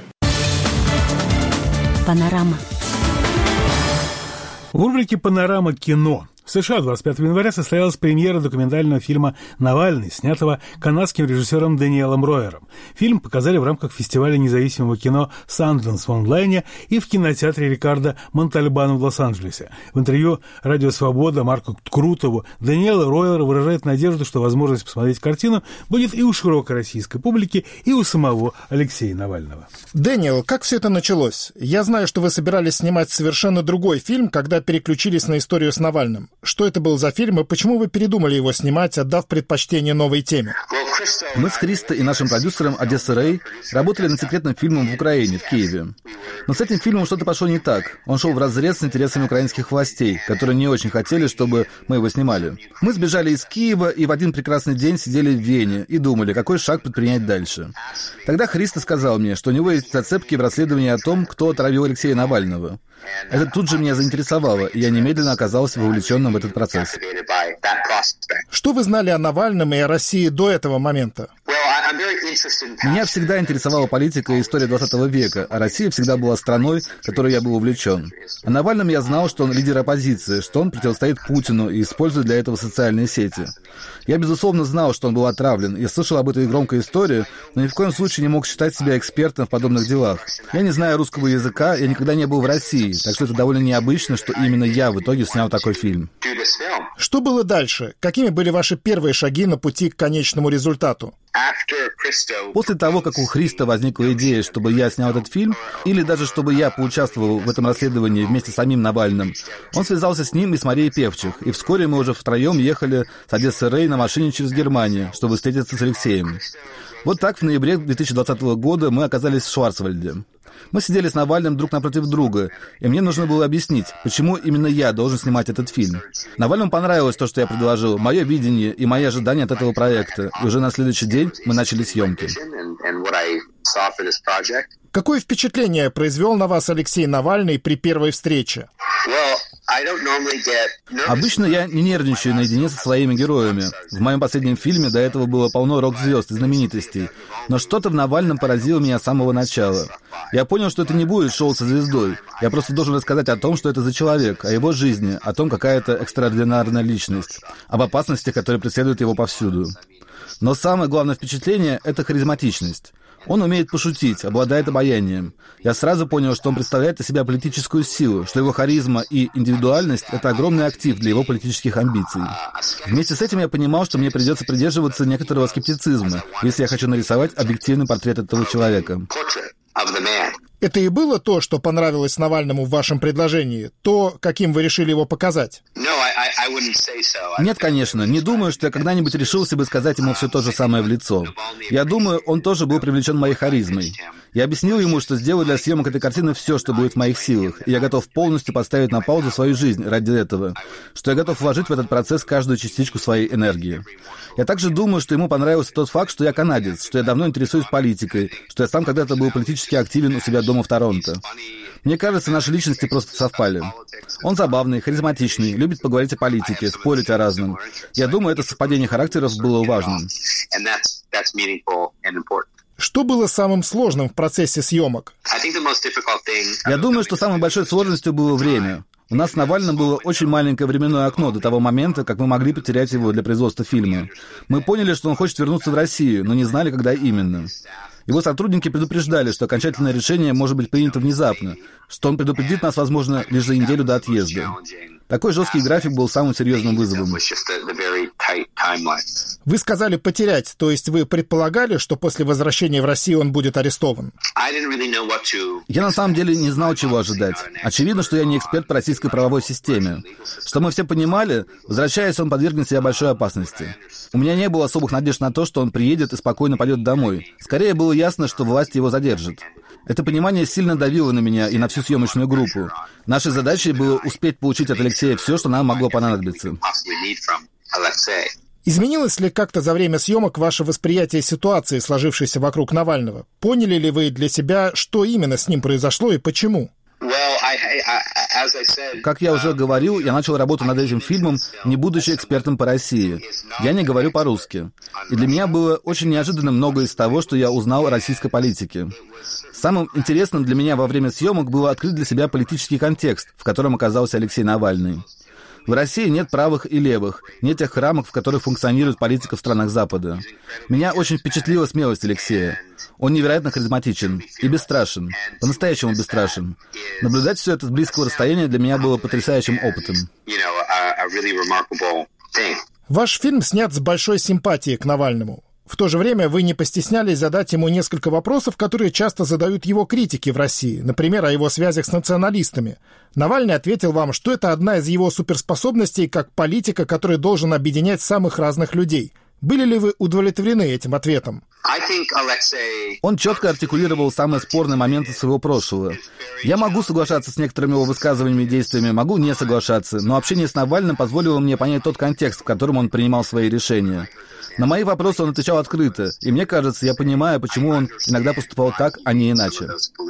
Панорама. В рубрике «Панорама кино». В США 25 января состоялась премьера документального фильма «Навальный», снятого канадским режиссером Дэниелом Ройером. Фильм показали в рамках фестиваля независимого кино «Санденс» в онлайне и в кинотеатре Рикардо Монтальбано в Лос-Анджелесе. В интервью «Радио Свобода» Марку Крутову Дэниел Ройер выражает надежду, что возможность посмотреть картину будет и у широкой российской публики, и у самого Алексея Навального. Дэниел, как все это началось? Я знаю, что вы собирались снимать совершенно другой фильм, когда переключились на историю с Навальным. Что это был за фильм и почему вы передумали его снимать, отдав предпочтение новой теме? Мы с Христо и нашим продюсером Одесса Рэй работали над секретным фильмом в Украине, в Киеве. Но с этим фильмом что-то пошло не так. Он шел вразрез с интересами украинских властей, которые не очень хотели, чтобы мы его снимали. Мы сбежали из Киева и в один прекрасный день сидели в Вене и думали, какой шаг предпринять дальше. Тогда Христо сказал мне, что у него есть зацепки в расследовании о том, кто отравил Алексея Навального. Это тут же меня заинтересовало, и я немедленно оказался вовлеченным в этот процесс. Что вы знали о Навальном и о России до этого момента? Меня всегда интересовала политика и история 20 века, а Россия всегда была страной, которой я был увлечен. О Навальном я знал, что он лидер оппозиции, что он противостоит Путину и использует для этого социальные сети. Я, безусловно, знал, что он был отравлен. Я слышал об этой громкой истории, но ни в коем случае не мог считать себя экспертом в подобных делах. Я не знаю русского языка, я никогда не был в России, так что это довольно необычно, что именно я в итоге снял такой фильм. Что было дальше? Какими были ваши первые шаги на пути к конечному результату? После того, как у Христа возникла идея, чтобы я снял этот фильм, или даже чтобы я поучаствовал в этом расследовании вместе с самим Навальным, он связался с ним и с Марией Певчих, и вскоре мы уже втроем ехали с Одессы Рэй на машине через Германию, чтобы встретиться с Алексеем. Вот так в ноябре 2020 года мы оказались в Шварцвальде. Мы сидели с Навальным друг напротив друга, и мне нужно было объяснить, почему именно я должен снимать этот фильм. Навальному понравилось то, что я предложил, мое видение и мои ожидания от этого проекта, и уже на следующий день мы начали съемки. Какое впечатление произвел на вас Алексей Навальный при первой встрече? Обычно я не нервничаю наедине со своими героями. В моем последнем фильме до этого было полно рок-звезд и знаменитостей. Но что-то в Навальном поразило меня с самого начала. Я понял, что это не будет шоу со звездой. Я просто должен рассказать о том, что это за человек, о его жизни, о том, какая это экстраординарная личность, об опасностях, которые преследуют его повсюду. Но самое главное впечатление — это харизматичность. Он умеет пошутить, обладает обаянием. Я сразу понял, что он представляет из себя политическую силу, что его харизма и индивидуальность — это огромный актив для его политических амбиций. Вместе с этим я понимал, что мне придется придерживаться некоторого скептицизма, если я хочу нарисовать объективный портрет этого человека. Это и было то, что понравилось Навальному в вашем предложении? То, каким вы решили его показать? Нет, конечно. Не думаю, что я когда-нибудь решился бы сказать ему все то же самое в лицо. Я думаю, он тоже был привлечен моей харизмой. Я объяснил ему, что сделаю для съемок этой картины все, что будет в моих силах, и я готов полностью поставить на паузу свою жизнь ради этого, что я готов вложить в этот процесс каждую частичку своей энергии. Я также думаю, что ему понравился тот факт, что я канадец, что я давно интересуюсь политикой, что я сам когда-то был политически активен у себя дома в Торонто. Мне кажется, наши личности просто совпали. Он забавный, харизматичный, любит поговорить о политике, спорить о разном. Я думаю, это совпадение характеров было важным. Что было самым сложным в процессе съемок? Я думаю, что самой большой сложностью было время. У нас с Навальным было очень маленькое временное окно до того момента, как мы могли потерять его для производства фильма. Мы поняли, что он хочет вернуться в Россию, но не знали, когда именно. Его сотрудники предупреждали, что окончательное решение может быть принято внезапно, что он предупредит нас, возможно, лишь за неделю до отъезда. Такой жесткий график был самым серьезным вызовом. Вы сказали «потерять», то есть вы предполагали, что после возвращения в Россию он будет арестован? Я на самом деле не знал, чего ожидать. Очевидно, что я не эксперт по российской правовой системе. Что мы все понимали, возвращаясь, он подвергнет себя большой опасности. У меня не было особых надежд на то, что он приедет и спокойно пойдет домой. Скорее было ясно, что власти его задержат. Это понимание сильно давило на меня и на всю съемочную группу. Нашей задачей было успеть получить от Алексея все, что нам могло понадобиться. Изменилось ли как-то за время съемок ваше восприятие ситуации, сложившейся вокруг Навального? Поняли ли вы для себя, что именно с ним произошло и почему? Как я уже говорил, я начал работу над этим фильмом, не будучи экспертом по России. Я не говорю по-русски. И для меня было очень неожиданно многое из того, что я узнал о российской политике. Самым интересным для меня во время съемок было открыть для себя политический контекст, в котором оказался Алексей Навальный. В России нет правых и левых, нет тех рамок, в которых функционирует политика в странах Запада. Меня очень впечатлила смелость Алексея. Он невероятно харизматичен и бесстрашен, по-настоящему бесстрашен. Наблюдать все это с близкого расстояния для меня было потрясающим опытом. Ваш фильм снят с большой симпатией к Навальному. В то же время вы не постеснялись задать ему несколько вопросов, которые часто задают его критики в России, например, о его связях с националистами. Навальный ответил вам, что это одна из его суперспособностей как политика, который должен объединять самых разных людей. Были ли вы удовлетворены этим ответом? Он четко артикулировал самые спорные моменты своего прошлого. Я могу соглашаться с некоторыми его высказываниями и действиями, могу не соглашаться, но общение с Навальным позволило мне понять тот контекст, в котором он принимал свои решения. На мои вопросы он отвечал открыто, и мне кажется, я понимаю, почему он иногда поступал так, а не иначе.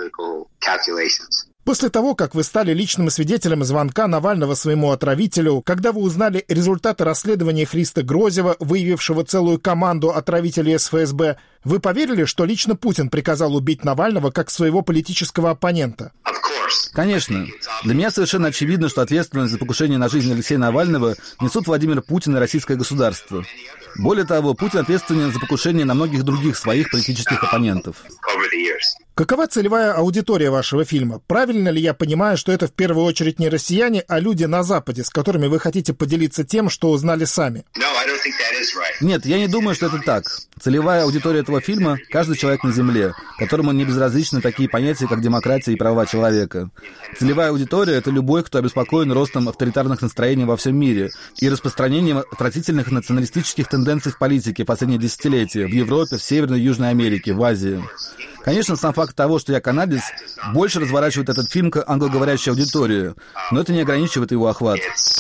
После того, как вы стали личным свидетелем звонка Навального своему отравителю, когда вы узнали результаты расследования Христа Грозева, выявившего целую команду отравителей СФСБ, вы поверили, что лично Путин приказал убить Навального как своего политического оппонента? Конечно. Для меня совершенно очевидно, что ответственность за покушение на жизнь Алексея Навального несут Владимир Путин и российское государство. Более того, Путин ответственен за покушение на многих других своих политических оппонентов. Какова целевая аудитория вашего фильма? Правильно ли я понимаю, что это в первую очередь не россияне, а люди на Западе, с которыми вы хотите поделиться тем, что узнали сами? Нет, я не думаю, что это так. Целевая аудитория этого фильма – каждый человек на Земле, которому не безразличны такие понятия, как демократия и права человека. Целевая аудитория – это любой, кто обеспокоен ростом авторитарных настроений во всем мире и распространением отвратительных националистических тенденций в политике последние десятилетия в Европе, в Северной и Южной Америке, в Азии. Конечно, сам факт того, что я канадец, больше разворачивает этот фильм к англоговорящей аудитории, но это не ограничивает его охват.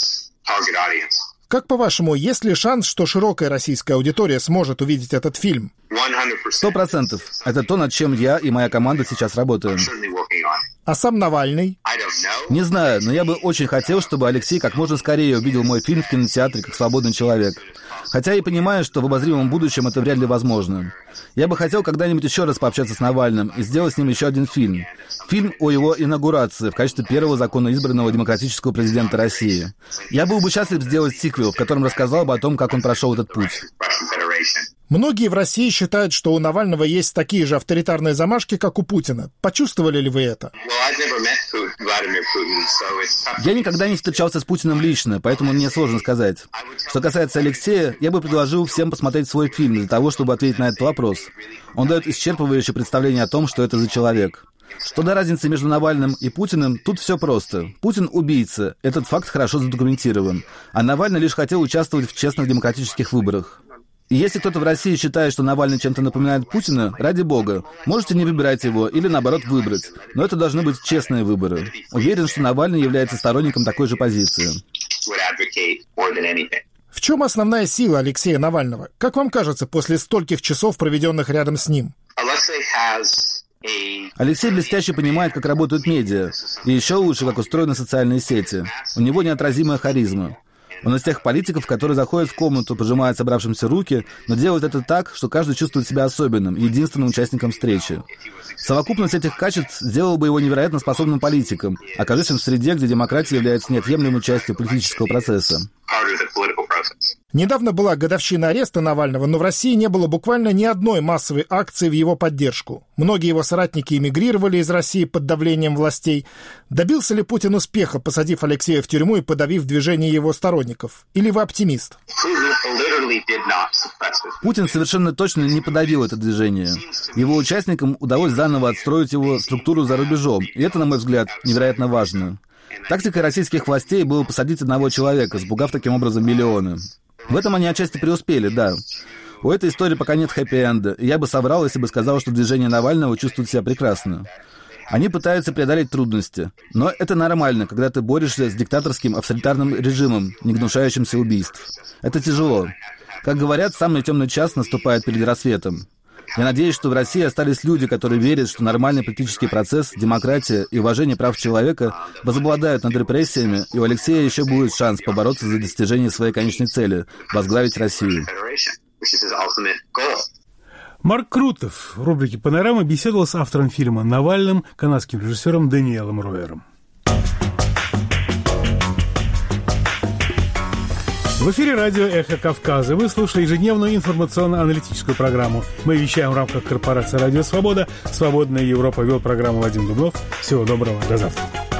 Как по-вашему, есть ли шанс, что широкая российская аудитория сможет увидеть этот фильм? 100%. Это то, над чем я и моя команда сейчас работаем. А сам Навальный? Не знаю, но я бы очень хотел, чтобы Алексей как можно скорее увидел мой фильм в кинотеатре как свободный человек. Хотя и понимаю, что в обозримом будущем это вряд ли возможно. Я бы хотел когда-нибудь еще раз пообщаться с Навальным и сделать с ним еще один фильм. Фильм о его инаугурации в качестве первого законно избранного демократического президента России. Я был бы счастлив сделать сиквел, в котором рассказал бы о том, как он прошел этот путь. Многие в России считают, что у Навального есть такие же авторитарные замашки, как у Путина. Почувствовали ли вы это? Я никогда не встречался с Путиным лично, поэтому мне сложно сказать. Что касается Алексея, я бы предложил всем посмотреть свой фильм для того, чтобы ответить на этот вопрос. Он дает исчерпывающее представление о том, что это за человек. Что до разницы между Навальным и Путиным, тут все просто. Путин – убийца, этот факт хорошо задокументирован. А Навальный лишь хотел участвовать в честных демократических выборах. И если кто-то в России считает, что Навальный чем-то напоминает Путина, ради бога, можете не выбирать его или, наоборот, выбрать. Но это должны быть честные выборы. Уверен, что Навальный является сторонником такой же позиции. В чем основная сила Алексея Навального? Как вам кажется, после стольких часов, проведенных рядом с ним? Алексей блестяще понимает, как работают медиа, и еще лучше, как устроены социальные сети. У него неотразимая харизма. Он из тех политиков, которые заходят в комнату, пожимают собравшимся руки, но делают это так, что каждый чувствует себя особенным, единственным участником встречи. Совокупность этих качеств сделала бы его невероятно способным политиком, окажись он в среде, где демократия является неотъемлемой частью политического процесса. Недавно была годовщина ареста Навального, но в России не было буквально ни одной массовой акции в его поддержку. Многие его соратники эмигрировали из России под давлением властей. Добился ли Путин успеха, посадив Алексея в тюрьму и подавив движение его сторонников? Или вы оптимист? Путин совершенно точно не подавил это движение. Его участникам удалось заново отстроить его структуру за рубежом, и это, на мой взгляд, невероятно важно. Тактикой российских властей было посадить одного человека, сбугав таким образом миллионы. В этом они отчасти преуспели, да. У этой истории пока нет хэппи-энда, и я бы соврал, если бы сказал, что движение Навального чувствует себя прекрасно. Они пытаются преодолеть трудности, но это нормально, когда ты борешься с диктаторским авторитарным режимом, не гнушающимся убийств. Это тяжело. Как говорят, самый темный час наступает перед рассветом. Я надеюсь, что в России остались люди, которые верят, что нормальный политический процесс, демократия и уважение прав человека возобладают над репрессиями, и у Алексея еще будет шанс побороться за достижение своей конечной цели – возглавить Россию. Марк Крутов в рубрике «Панорама» беседовал с автором фильма «Навальным», канадским режиссером Даниэлем Роером. В эфире радио «Эхо Кавказа». Вы слушаете ежедневную информационно-аналитическую программу. Мы вещаем в рамках корпорации «Радио Свобода». «Свободная Европа» вел программу Вадим Дубнов. Всего доброго, до завтра.